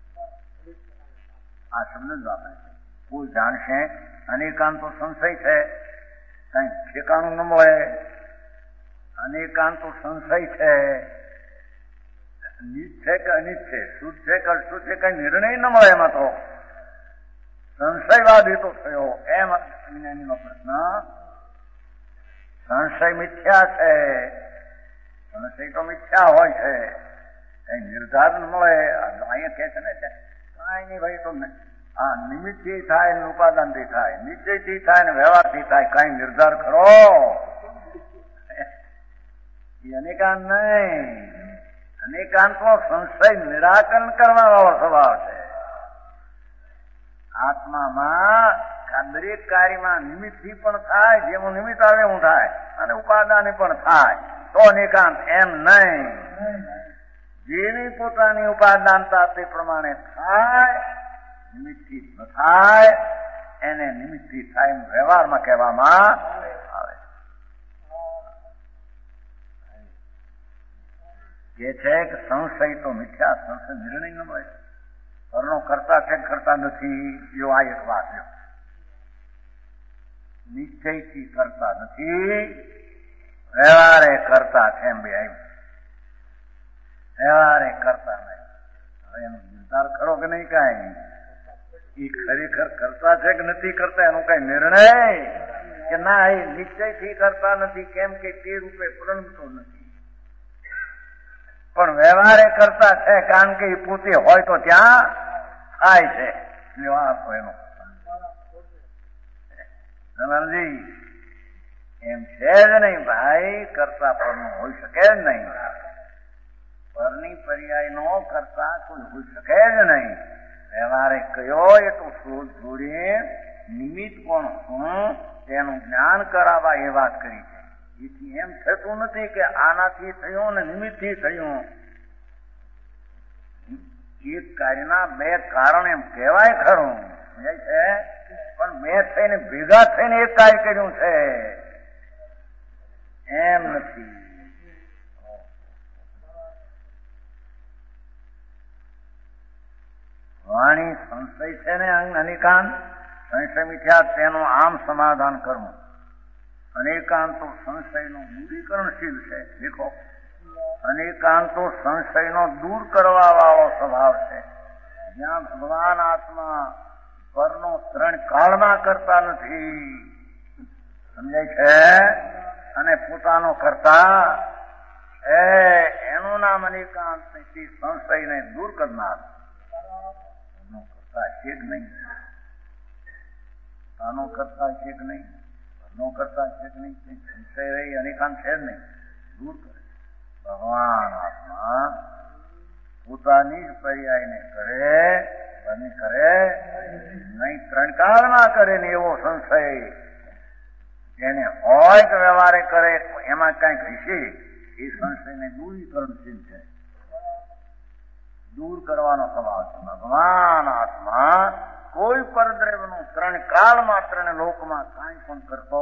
Speaker 3: આ શબ્દ જ વાપરે છે. કોઈ જાણશે અનેકાંત તો સંશય છે, કઈ ઠેકાણું ન મળે. અનેકાંત તો સંશય છે, નિજ છે કે અનિજ છે, શુદ્ધ છે કે અશુદ્ધ છે, કઈ નિર્ણય ન મળે. એમાં તો સંશયવાદ એ તો થયો એમ વિજ્ઞાનીનો પ્રશ્ન. સંશય મિથ્યા છે, સંશય તો મિથ્યા હોય છે, કઈ નિર્ધાર ન મળે. અહીંયા કે છે ને કાંઈ નહીં ભાઈ, તો આ નિમિત્તથી થાય ને ઉપાદાનથી થાય, નિશ્ચયથી થાય ને વ્યવહારથી થાય, કઈ નિર્ધાર કરો એ અનેકાંત નહીં. અનેકાંતનો સંશય નિરાકરણ કરવા વાળો સ્વભાવ છે. આત્મામાં દરેક કાર્યમાં નિમિત્તથી પણ થાય, જેવું નિમિત્ત આવે એવું થાય, અને ઉપાદાન પણ થાય, તો અનેકાંત એમ નહીં. જેની પોતાની ઉપાદાનતા તે પ્રમાણે થાય, નિમિત્તથી ન થાય એને નિમિત્તથી થાય એમ વ્યવહારમાં કહેવામાં આવે કે છે કે સંશય તો મિથ્યા, સંશય નિર્ણય ન મળે. પરનો કરતા છે કરતા નથી, જો આ એક વાત છે. નિશ્ચયથી કરતા નથી, વ્યવહારે કરતા છે એમ બે આવ્યું. વ્યવહારે કરતા નહીં. હવે એનો નિર્ધાર કરો કે નહીં? કાંઈ એ ખરેખર કરતા છે કે નથી કરતા એનો કઈ નિર્ણય કે ના, એ નિશ્ચયથી કરતા નથી, કેમ કે તે રૂપે પ્રણમતો નથી. પણ વ્યવહારે કરતા છે, કારણ કે એ પોતે હોય તો ત્યાં થાય છે વ્યવહાર. તો એનો જનાલજી એમ છે જ નહીં ભાઈ, કરતા પરનું હોઈ શકે જ નહીં. પરની પર્યાય નો કરતા કોઈ હોઈ શકે જ નહીં. વ્યવહારે કયો એ તો શોધ જોડે નિમિત્ત કોણ શું તેનું જ્ઞાન કરાવવા એ વાત કરી છે. એથી એમ થતું નથી કે આનાથી થયું ને નિમિત્તથી થયું. એક કાર્યના બે કારણ એમ કહેવાય ખરું છે, પણ બે થઈને ભેગા થઈને એક કાર્ય કર્યું છે એમ નથી. વાણી સંશય છે ને અનેકાંત, સંશય મિથ્યા, તેનું આમ સમાધાન કરવું. અનેકાંત તો સંશયનું દૂરીકરણશીલ છે. દેખો, અનેકાંત તો સંશયનો દૂર કરવા વાળો સ્વભાવ છે. જ્યાં ભગવાન આત્મા પરનો ત્રણ કાળમાં કરતા નથી, સમજાય છે, અને પોતાનો કરતા છે, એનું નામ અનેકાંત. સંશયને દૂર કરનાર કરતા છે જ નહીં, પોતાનો કરતા છે જ નહીં, નો કરતા છે જ નહીં, સંશય રહી અનેકાંત છે જ નહીં, દૂર કરે. ભગવાન આત્મા પોતાની જ પર્યાયને કરે, સ્વામી કરે નહીં, ત્રણ કાળમાં કરે ને એવો સંશય એને હોય કે વ્યવહારે કરે એમાં કઈક વિશે એ સંશયને દૂરીકરણશીલ છે, દૂર કરવાનો સ્વભાવ છે. ભગવાન આત્મા કોઈ પરદ્રવ્યનું ત્રણ કાળ માત્ર ને લોકમાં કાંઈ પણ કરતો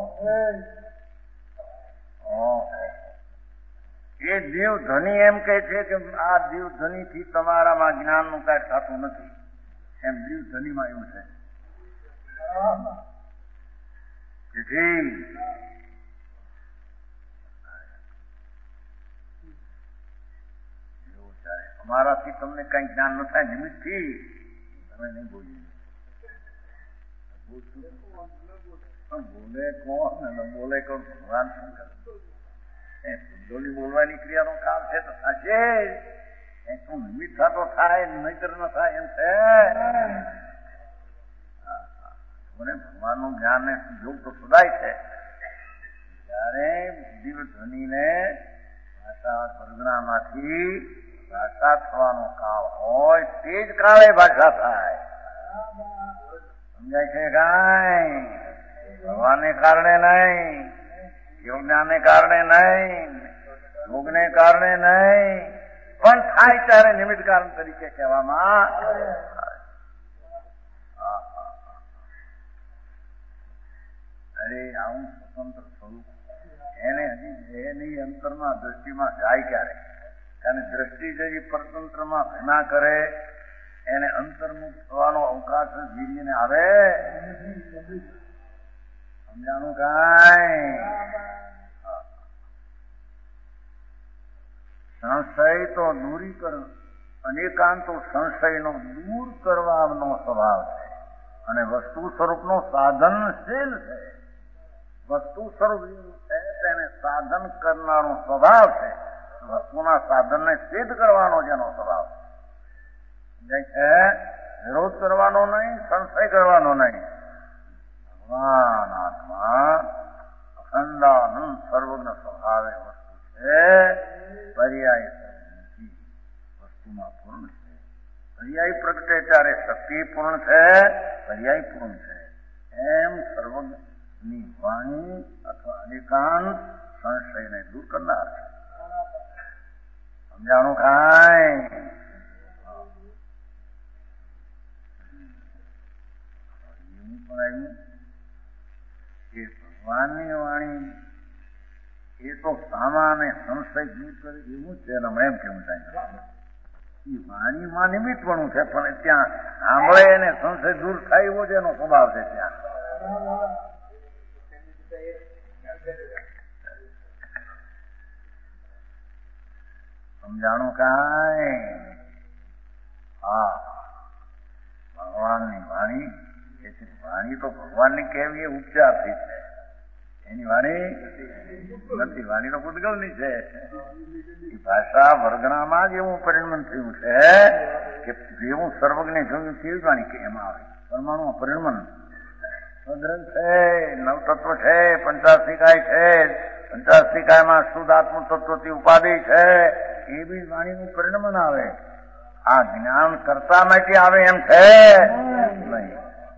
Speaker 3: એ દીવ ધની એમ કે છે કે આ દીવ ધની થી તમારામાં જ્ઞાન નું કઈ થતું નથી, એમ દીવ ધનીમાં એવું છે. તેથી અમારાથી તમને કઈ જ્ઞાન ન થાય નિમિત્ત થી તમે નહીં બોલીએ, બોલે કોણ અને બોલે કોણ ભગવાન શંકર. શુદ્ધોની બોલવાની ક્રિયાનો કામ છે તો થશે, શું નિમિત્ત થતો થાય નહીતર ન થાય એમ છે. મને ભગવાનનું જ્ઞાન ને યોગ તો સદાય છે. જયારે દિવ ધ્વનિને ભાષા સ્વર્ગનામાંથી ભાષા થવાનો કાળ હોય તે જ કાળે ભાષા થાય. સમજાય છે કાંઈ? ભગવાનને કારણે નહીં, યોગજ્ઞાનને કારણે નહીં, યોગને કારણે નહીં, પણ થાય ત્યારે નિમિત્ત કારણ તરીકે કહેવામાં. અરે આવું સ્વતંત્ર સ્વરૂપ એને હજી એની અંતરમાં દ્રષ્ટિમાં જાય ક્યારે? કારણ દ્રષ્ટિ જે પરતંત્રમાં ભેના કરે એને અંતર્મુખ થવાનો અવકાશ ધીરીને આવે. સમજાણું કાંઈ? સંશય તો દૂરીકરણ અનેકાંતો સંશયનો દૂર કરવાનો સ્વભાવ છે અને વસ્તુ સ્વરૂપનો સાધનશીલ છે. વસ્તુ સ્વરૂપ છે તેને સાધન કરનારો સ્વભાવ છે. વસ્તુના સાધનને સિદ્ધ કરવાનો જેનો સ્વભાવ છે, વિરોધ કરવાનો નહીં, સંશય કરવાનો નહીં. ભગવાન આત્મા અખંડાનંદ સર્વજ્ઞ સ્વભાવે વસ્તુ છે, પર્યાય વસ્તુમાં પૂર્ણ છે. પર્યાય પ્રગટે ત્યારે શક્તિ પૂર્ણ છે, પર્યાય પૂર્ણ છે. એમ સર્વજ્ઞની વાણી અથવા અનેકાંત સંશયને દૂર કરનાર છે. સમજાણું કાંઈ? એવું પણ આવ્યું કે ભગવાનની વાણી એ તો સામાન્ય સંશય દૂર કરે એવું છે. હમણાં એમ કેવું થાય એ વાણીમાં નિમિત્તપણું છે, પણ ત્યાં સાંભળે એને સંશય દૂર થાય એવો જ એનો સ્વભાવ છે. ત્યાં સમજાણું કાંઈ? હા, ભગવાનની વાણી વાણી તો ભગવાનની કેવી એ ઉપચારથી છે. એની વાણી નથી, વાણી તો પૂતગલની છે. એ ભાષા વર્ગણામાં જ એવું પરિણમન થયું છે કે જેવું સર્વજ્ઞ જોયું તેવી વાણી કે એમાં આવે. પરમાણુ પરિણમન સદ્રંગ છે, નવતત્વ છે, પંચાસ્તિકાય છે. પંચાસ્તિકાયમાં શુદ્ધ આત્મ તત્વથી ઉપાધિ છે. એ બી વાણીનું પરિણમન આવે. આ જ્ઞાન કરતા માટે આવે એમ છે નહીં.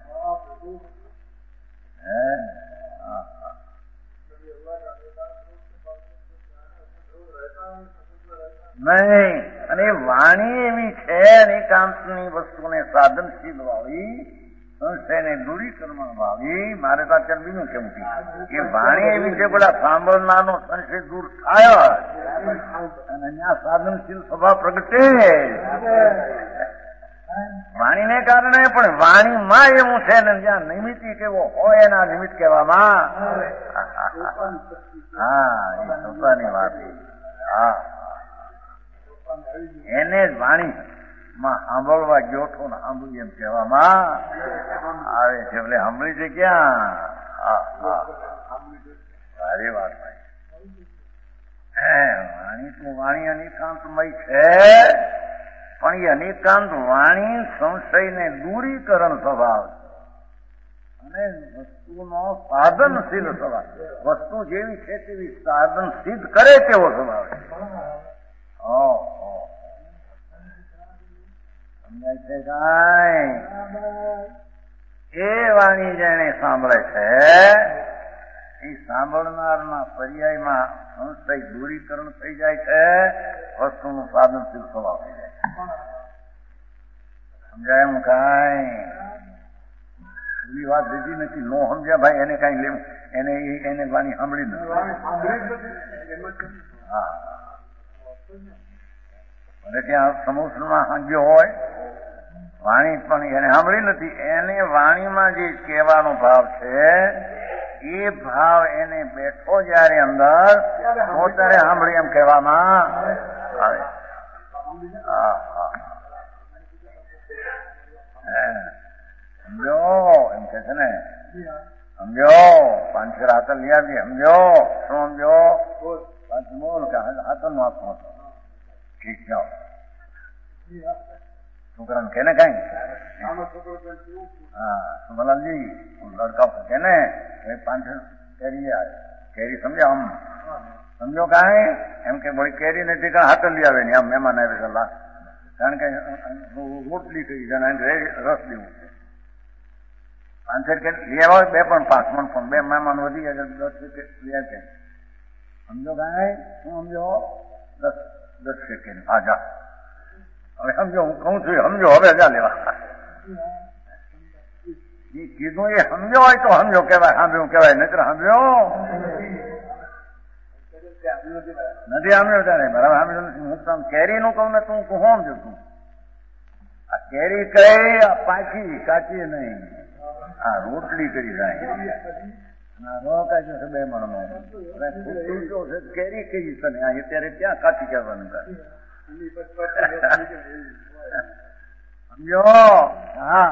Speaker 3: નહીં, અને વાણી એવી છે અનેકાંતની વસ્તુને સાધનશીલ વાળી સંશયને દૂરી કરવા વાળી. મારે તો અત્યારે બીજું કેમ કે વાણી એવી છે બધા સાંભળનારનો સંશય દૂર થાય અને અહીંયા સાધનશીલ સ્વભાવ પ્રગટે. વાણીને કારણે પણ વાણીમાં એવું છે ને જ્યાં નિમિત્તિ કેવો હોય એના નિમિત્ત કહેવામાં. હા, એ પોતાની વાત. હા, એને જ વાણી માં સાંભળવા ગયો છો ને સાંભળ્યું એમ કહેવામાં આવે છે. એટલે સાંભળી છે ક્યાં? સારી વાત ભાઈ. વાણી તો વાણી અનેકાંતમય છે, પણ એ અનેકાંત વાણી સંશયને દૂરીકરણ સ્વભાવ છે અને વસ્તુનો સાધનશીલ સ્વભાવ. વસ્તુ જેવી છે તેવી સાધન સિદ્ધ કરે તેવો સ્વભાવ છે. સમજાય છે કાંઈ? એ વાણી જેને સાંભળે છે એ સાંભળનારના પર્યાયમાં સંશય દૂરીકરણ થઈ જાય છે, વસ્તુનું સાધનશીલ સ્વભાવ થઈ જાય છે. સમજાય એમ કાંઈ? એવી વાત દીધી નથી, નો સમજ્યા ભાઈ એને કઈ લેવું, એને એને વાણી સાંભળી નથી. હા, અને ત્યાં સમુદ્રમાં સાંજ્યો હોય વાણી પણ એને સાંભળી નથી, એને વાણીમાં જે કહેવાનો ભાવ છે એ ભાવ એને બેઠો જયારે અંદર તો ત્યારે સાંભળી એમ કહેવામાં આવે. હા હા સમજો એમ કે છે ને, સમજો પાંચસો હાથર લઈ આવીએ, સમજો શું સમજો પાંચ બોલ કે હાથર નું આપવું હતું. ઠીક જાઓ છોકરાને કે ને કઈ હા સુમલાલજી લડકા કે ને પાંચ કેરી કેરી સમજ્યા આમ સમજો કઈ એમ કે ભાઈ કેરી નથી કારણ હાથ લઈ આવે ને આમ મહેમાન આવે સલાહ કારણ કે રોટલી કરી છે રસ દેવું છે પાંચેર કે લઈ આવ્યા બે પણ પાંચ મણ પણ બે મહેમાન વધી દસ લઈ આવે સમજો કઈ શું સમજો દસ દસ સેકન્ડ હા જા હવે સમજો હું કઉ છું સમજો હવે જા લેવા એ કીધું એ સમજો હોય તો સમજો કેવાય સાંભળ્યું કેવાય નકર સમજો નથી સાંભળ્યો ત્યારે બરાબર સાંભળ્યું નથી. હું તમે કેરી નું કહું ને તું શું સમજો તું આ કેરી કઈ પાછી કાચી નહીં આ રોટલી કરી જાય રોકાય છે બે મણનો કેરી કઈ તને અત્યારે ક્યાં કાચી કહેવાનું સમજો હા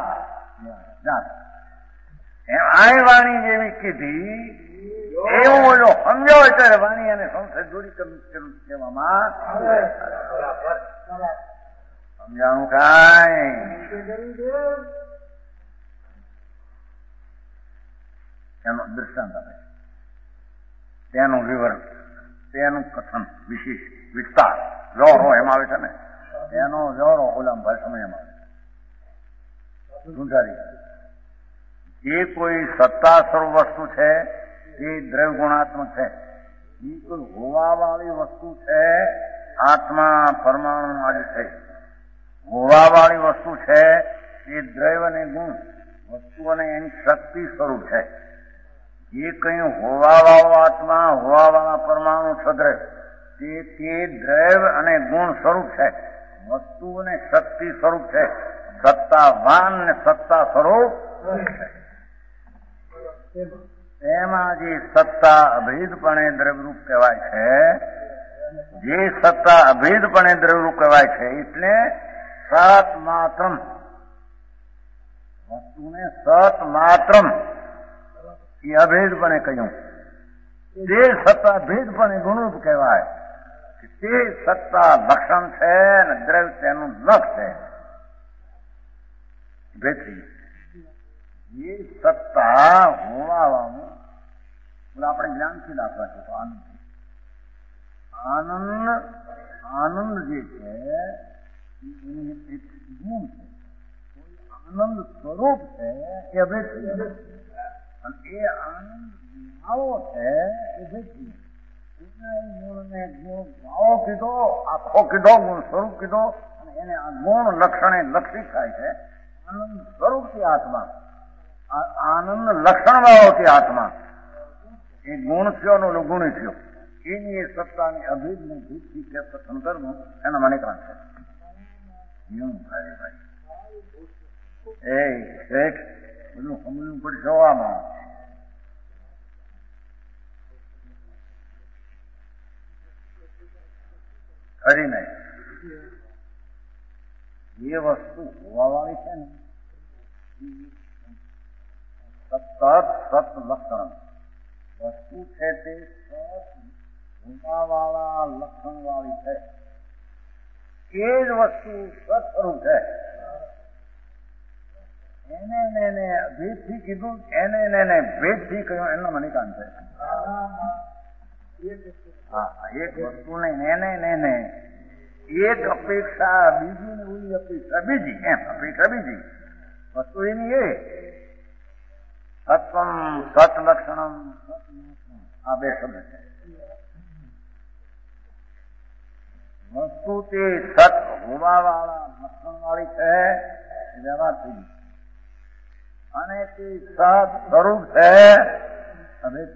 Speaker 3: એમ આ વાણી જેવી કીધી એવું બોલો સમજો ત્યારે વાણી અને સંશય દૂરી કહેવામાં સમજાણું કાંઈ એનું દૃષ્ટાંત આપે તેનું વિવરણ તેનું કથન વિશેષ વિસ્તાર જોરો એમ આવે છે ને એનો જોરો ઓલામ ભાષામાં એમ આવે સુધારી જે કોઈ સત્તા સ્વરૂપ વસ્તુ છે એ દ્રવ્ય ગુણાત્મક છે, એ કોઈ હોવા વાળી વસ્તુ છે આત્મા પરમાણુ આદિ છે. હોવા વાળી વસ્તુ છે એ દ્રવ્ય અને ગુણ વસ્તુ અને એની શક્તિ સ્વરૂપ છે. જે કઈ હોવા વાળો આત્મા હોવા વાળા પરમાણુ સદ્રવ તે તે દ્રવ્ય અને ગુણ સ્વરૂપ છે, વસ્તુ અને શક્તિ સ્વરૂપ છે, સત્તાવાન ને સત્તા સ્વરૂપ છે. એમાં જે સત્તા અભેદપણે દ્રવ્યરૂપ કહેવાય છે, જે સત્તા અભેદપણે દ્રવ્યરૂપ કહેવાય છે એટલે સત માત્રમ વસ્તુને સત માત્રમ એ અભેદપણે કહ્યું. તે સત્તા ભેદપણે ગુણરૂપ કહેવાય કે તે સત્તા લક્ષણ છે અને દ્રવ્ય તેનું લક્ષ છે. ભેદ એ સત્તા હોવાનું આપણે જ્ઞાનથી દાખલા છે તો આનંદ આનંદ આનંદ જે છે એની એક ગુણ છે, આનંદ સ્વરૂપ છે એ અભેદ અને એ આનંદ ભાવો છે એ ભેદ ગુણને ભાવો કીધો આખો કીધો ગુણ સ્વરૂપ કીધો અને એને આ ગુણ લક્ષણે લક્ષિત થાય છે. આનંદ સ્વરૂપથી આત્મા આનંદ લક્ષણ વાળોથી આત્મા એ ગુણ થયો ને ગુણી થયો એની એ સત્તાની અભિદ ને ભૂતથી કે કથન કરવું એના મને કામ છે. ભાઈ એ શેઠ બધું સમજવું પડશે આમાં. ખરી નહીં એ વસ્તુ હોવા વાળી છે ને સતત સત લક્ષણ વસ્તુ છે તે સત વાળા લક્ષણ વાળી છે. એ જ વસ્તુ સત સ્વરૂપ છે. એને એને ભેદથી કીધું એને એને ભેદથી કહ્યું એનો મને કામ છે. હા એક વસ્તુ ને એને એને એક અપેક્ષા બીજી ને ઓલી અપેક્ષા બીજી, એમ અપેક્ષા બીજી વસ્તુ એની એ સત્વમ સત લક્ષણમ આ બે શબ્દ છે. વસ્તુ તે સત હોવા વાળા લક્ષણ વાળી છે વ્યવહાર થઈ ગઈ, અને તે સત સ્વરૂપ છે હવે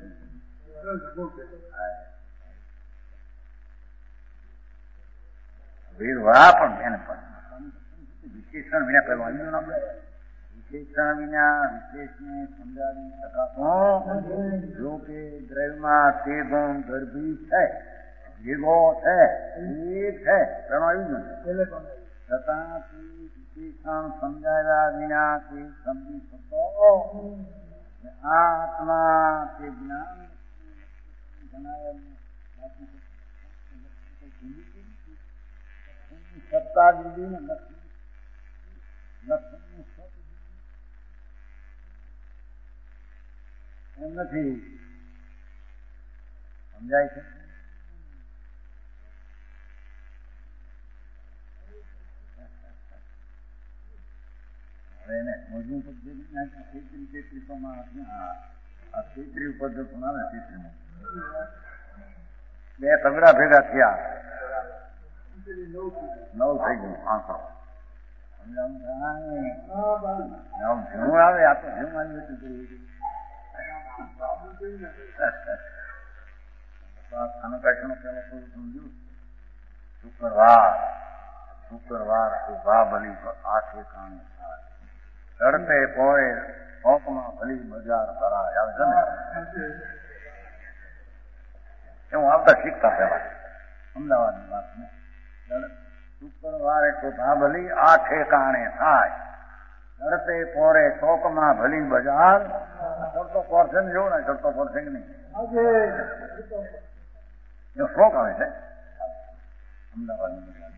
Speaker 3: વીરવા પણ એને પણ વિશેષણ વિના કરવા આવ્યું આપણે વિશેષણ વિના વિશેષને સમજાવી શકાતો. જો કે દ્રવ્યમાં તે ગુણ ગર્ભી છે, ભેગો છે, એક છે, પ્રમાણ છતાં તે વિશેષણ સમજાવ્યા વિના તે સમજી શકો આ આત્મા તે જ્ઞાન સત્તા દીધી ને લક્ષણ એમ નથી. સમજાય છે? હવે એને મજૂર પદ્ધતિ છેત્રી છેત્રીમાં આ છેત્રી પદ્ધતિ આવે છેત્રીમાં બે તગડા ભેગા થયા નવ થઈ ગયું આંકડો. જૂનું આવે આ તો જૂન આવ્યું હતું. શુક્રવાર શુક્રવાર શુભા બલી આઠે કાણી થાય ચડતે પોળે શોકમાં ભલી બજાર કરાય આવે છે ને એવું આવતા શીખતા પેલા અમદાવાદની વાત ને શુક્રવારે શોભા ભલી આઠે કાણે થાય ચડતે પોળે શોકમાં ભલી બજાર. ચડતો પડશે ને જોવું ને ચડતો પડશે કે નહીં શોક આવે છે અમદાવાદની બજાર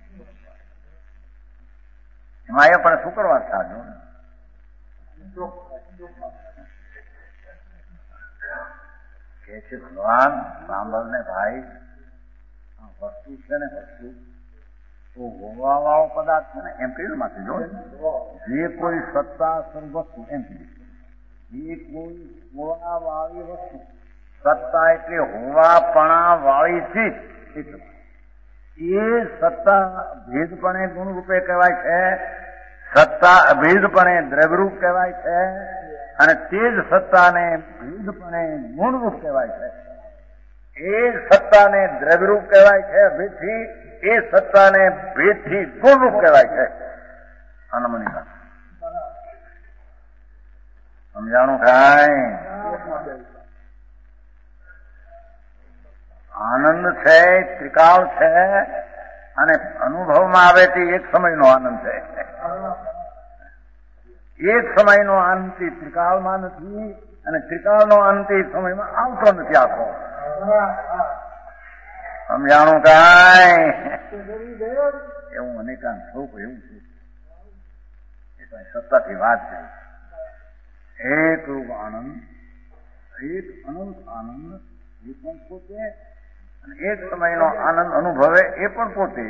Speaker 3: એમાં એ પણ શુક્રવાર થાય કે છે ભગવાન સાંભળ ને ભાઈ વસ્તુ છે ને વસ્તુ તો હોવા વાળો પદાર્થ છે ને એમ કહ્યું માંથી જો જે કોઈ સત્તા વસ્તુ એમ કીધું જે કોઈ હોવા વાળી વસ્તુ સત્તા એટલે હોવાપણા વાળી ચીજ એ સત્તા ભેદપણે ગુણ રૂપે કહેવાય છે, સત્તા અભેદપણે દ્રવ્યરૂપ કહેવાય છે, અને તે જ સત્તાને ભેદપણે ગુણરૂપ કહેવાય છે. એ સત્તાને દ્રવ્યરૂપ કહેવાય છે અભેદથી, એ સત્તાને ભેદથી ગુણરૂપ કહેવાય છે. અનમની સમજાણું થાય? આનંદ છે ત્રિકાળ છે અને અનુભવમાં આવે તે એક સમયનો આનંદ છે. એક સમયનો આનંદ ત્રિકાળમાં નથી અને ત્રિકાળનો આનંદ સમયમાં આવતો નથી આખો. સમજાણું કાંઈ? એવું અનેકાંત સ્વરૂપ એવું છે એ તો સત્તાથી વાત છે. એક રૂપ આનંદ, એક અનંત આનંદ એ પણ પોતે અને એક સમયનો આનંદ અનુભવે એ પણ પોતે.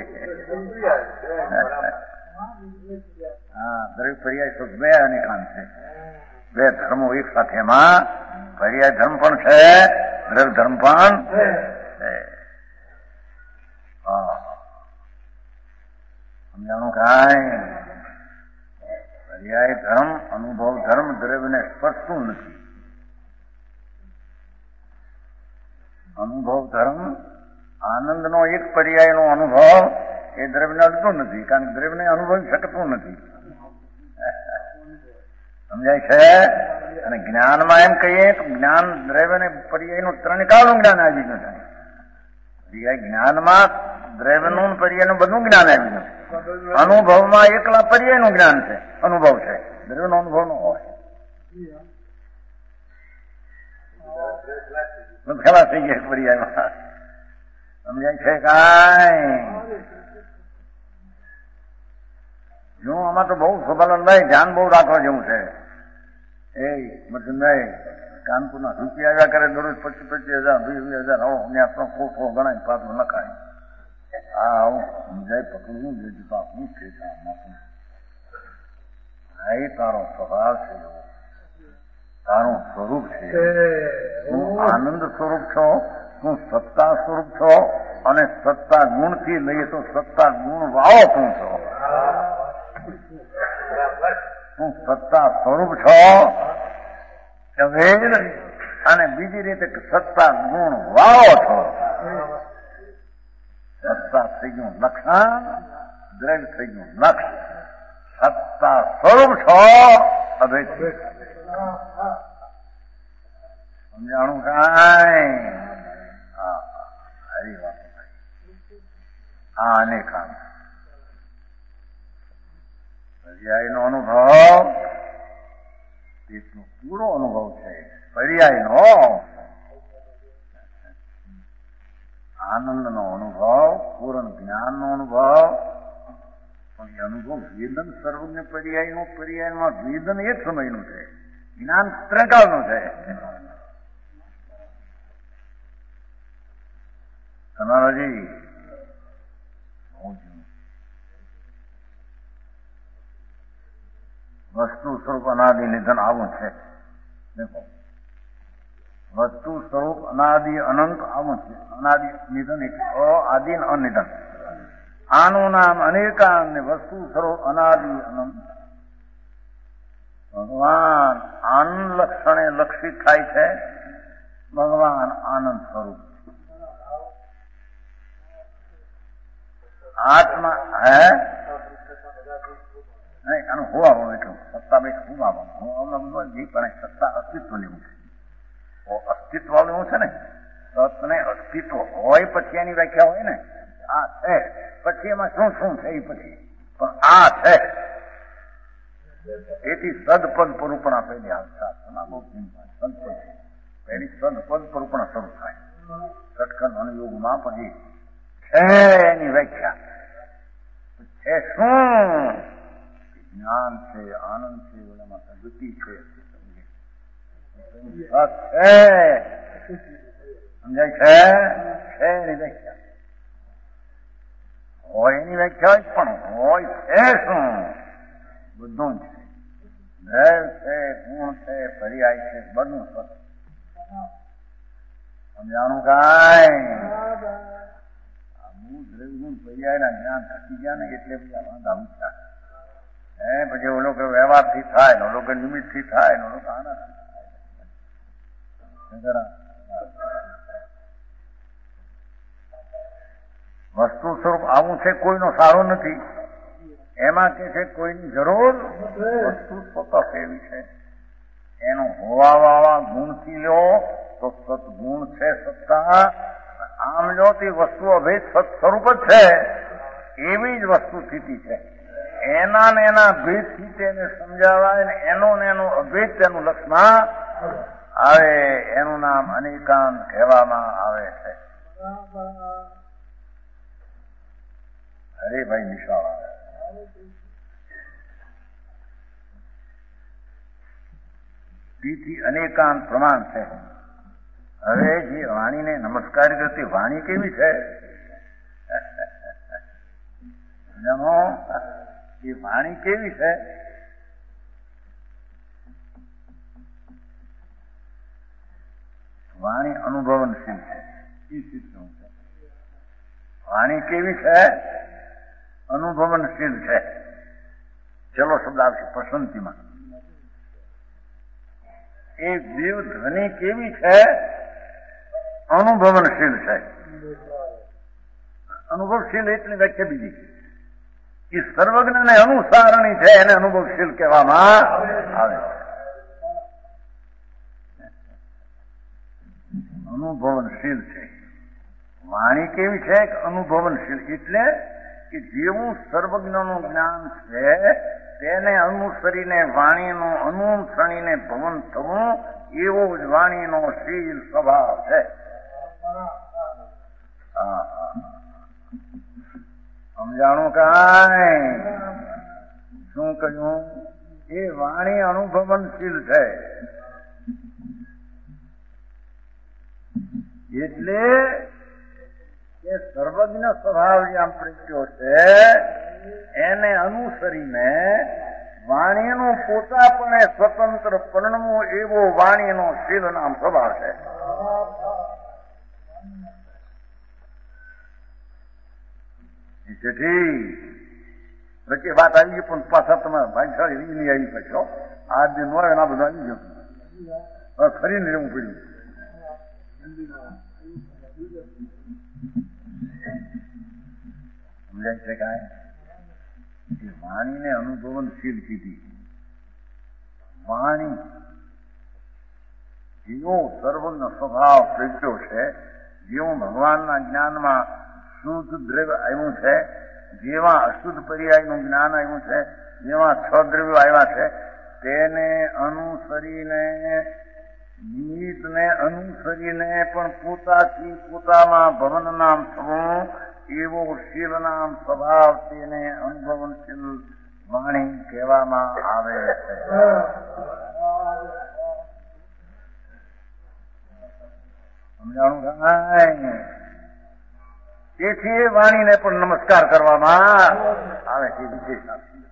Speaker 3: હા, દરેક પર્યાય તો બે અનેકાંત છે. બે ધર્મો એક સાથેમાં પર્યાય ધર્મ પણ છે, દ્રવ્ય ધર્મ પણ છે. સમજાણું કાંઈ? પર્યાય ધર્મ અનુભવ ધર્મ દ્રવ્યને સ્પર્શતું નથી. અનુભવ ધર્મ આનંદનો એક પર્યાયનો અનુભવ એ દ્રવ્યને અડતું નથી, કારણ કે દ્રવ્યને અનુભવી શકતું નથી. સમજાય છે? અને જ્ઞાનમાં એમ કહીએ તો જ્ઞાન દ્રવ્યને પર્યાયનું ત્રણ કાળનું જ્ઞાન આવી ગયું છે. પર્યાય જ્ઞાનમાં દ્રવ્યનું પર્યાયનું બધું જ્ઞાન આવ્યું નથી. અનુભવમાં એકલા પર્યાયનું જ્ઞાન છે, અનુભવ છે, દ્રવ્યનો અનુભવ ન હોય. ખલાસ થઈ ગયા પર્યાયમાં. સમજાય છે કાંઈ? જો આમાં તો બહુ સબલન નહીં, ધ્યાન બહુ રાખવા જેવું છે. એ મતલબ નહીં કાનપુરના રૂપિયા આવ્યા કરે દરરોજ પચીસ પચીસ હજાર વીસ વીસ હજાર હો ને આપણો ખોટો ગણાય પાછું લખાય. આ આવું સમજાય પકડવું જોઈએ તો હું ખેતા એ તારો સ્વભાવ છે, તારું સ્વરૂપ છે. તું આનંદ સ્વરૂપ છો, તું સત્તા સ્વરૂપ છો, અને સત્તા ગુણ થી લઈએ તો સત્તા ગુણ વાળો તું છો. તું સત્તા સ્વરૂપ છો વેદ, અને બીજી રીતે સત્તા ગુણ વાળો છો. સત્તા થઈ ગયું લક્ષણ, દ્રવ્ય થઈ ગયું લક્ષ. સત્તા સ્વરૂપ છો અભેદ. સમજાણું કાંઈ? હરી વાત. આ અનેકાંત પર્યાય નો અનુભવ એટલો પૂરો અનુભવ છે. પર્યાય નો આનંદ નો અનુભવ, પૂર્ણ જ્ઞાન નો અનુભવ. પણ એ અનુભવ વેદન સર્વજ્ઞ પર્યાય નો પર્યાયમાં વેદન એક સમયનું છે, જ્ઞાન ત્રકાળનું છે. તમારાજી વસ્તુ સ્વરૂપ અનાદિ નિધન આવું છે. દેખો, વસ્તુ સ્વરૂપ અનાદિ અનંત આવું છે. અનાદિ નિધન એટલે આદિ અનિધન. આનું નામ અનેકાંત ને વસ્તુ સ્વરૂપ અનાદિ અનંત. ભગવાન આનંદ લક્ષણે લક્ષિત થાય છે. ભગવાન આનંદ સ્વરૂપ. આત્મા હે નહીં, આનું હોવા એટલું સત્તા બે હોવા જે પણ સત્તા અસ્તિત્વ લેવું છે. અસ્તિત્વ લેવું છે ને, સતને અસ્તિત્વ હોય પછી એની વ્યાખ્યા હોય ને. આ છે પછી એમાં શું શું છે એ પછી, પણ આ છે એથી સદપદ પરૂપણા પહેલી શાસ્ત્રના બહુ સદપદ પહેલી સદપદ પરૂપણા શરૂ થાય. સટખંડ અનુયોગમાં પછી છે એની વ્યાખ્યા છે. શું જ્ઞાન છે, આનંદ છે, ઓલામાં ગતિ છે, સમજાય છે? છે એની વ્યાખ્યા હોય, એની વ્યાખ્યા પણ હોય છે શું? બધું છે. દ્રવ છે, ગુણ છે, પર્યાય છે, બધું સત્ય. સમજાણું કાંઈ? દ્રવ્યગુણ પર્યાયના જ્ઞાન થકી ગયા ને એટલે બધા વાંધા ઊંચા. હે પછી ઓલો કે વ્યવહારથી થાય ને, ઓલો કે નિમિત્તથી થાય ને, ઓલો કે આનાથી થાય. વસ્તુ સ્વરૂપ આવું છે, કોઈનો સારો નથી. એમાં કે છે કોઈની જરૂર વસ્તુ સ્વતઃ એવી છે. એનું હોવા વાળા ગુણથી લો તો સદગુણ છે, સત્તા. આમ લો તે વસ્તુ અભેદ સત સ્વરૂપ જ છે, એવી જ વસ્તુ સ્થિતિ છે. એના ને એના ભેદથી તેને સમજાવાય ને એનો ને એનો અભેદ તેનું લક્ષમાં આવે. એનું નામ અનેકાંત કહેવામાં આવે છે. અરે ભાઈ નિશાળ આવે. તેથી અનેકાંત પ્રમાણ છે. હવે જે વાણીને નમસ્કાર કરતી વાણી કેવી છે? એ વાણી કેવી છે? વાણી અનુભવનશીલ છે. એ શીખવું છે. વાણી કેવી છે? અનુભવનશીલ છે. ચલો શબ્દ આવશે પ્રસંતિમાં. એ દેવ ધ્વનિ કેવી છે? અનુભવનશીલ છે. અનુભવશીલ એટલી વ્યાખ્યા બીજી. એ સર્વજ્ઞને અનુસારણી છે, એને અનુભવશીલ કહેવામાં આવે છે. અનુભવનશીલ છે. વાણી કેવી છે? અનુભવનશીલ એટલે કે જેવું સર્વજ્ઞનું જ્ઞાન છે તેને અનુસરીને વાણીનું અનુસરીને ભવન થવું, એવો જ વાણીનો શીલ સ્વભાવ છે. સમજાણું કાંઈ? શું કહ્યું? એ વાણી અનુભવનશીલ છે. એટલે એ સર્વજ્ઞ સ્વભાવ જે આમ પ્રત્યો છે એને અનુસરીને વાણીનું પોતાપણે સ્વતંત્ર પરિણમો એવો વાણીનો શીલ નામ સ્વભાવ છે. જેથી વચ્ચે વાત આવી ગઈ પણ પાછા તમે ભાગશાળી રીની આવી પછી આ દિન હોય એના બધું આવી જતું હવે ખરીને રહેવું પડ્યું. સમજાય છે કાંઈ વાણીને અનુભવનશીલ કીધી. વાણી જેવો સર્વનો સ્વભાવ પ્રગટ્યો છે, જેવું ભગવાનના જ્ઞાનમાં શુદ્ધ દ્રવ્ય આવ્યું છે, જેવા અશુદ્ધ પર્યાયનું જ્ઞાન આવ્યું છે, જેવા છ દ્રવ્યો આવ્યા છે, તેને અનુસરીને નિમિત્તને અનુસરીને પણ પોતાથી પોતામાં ભવન નામ થવું એવો શીલ નામ સ્વભાવ તેને અનુભવનશીલ વાણી કહેવામાં આવે છે. સમજાણું કાંઈ? તેથી એ વાણીને પણ નમસ્કાર કરવામાં આવે છે વિશેષ.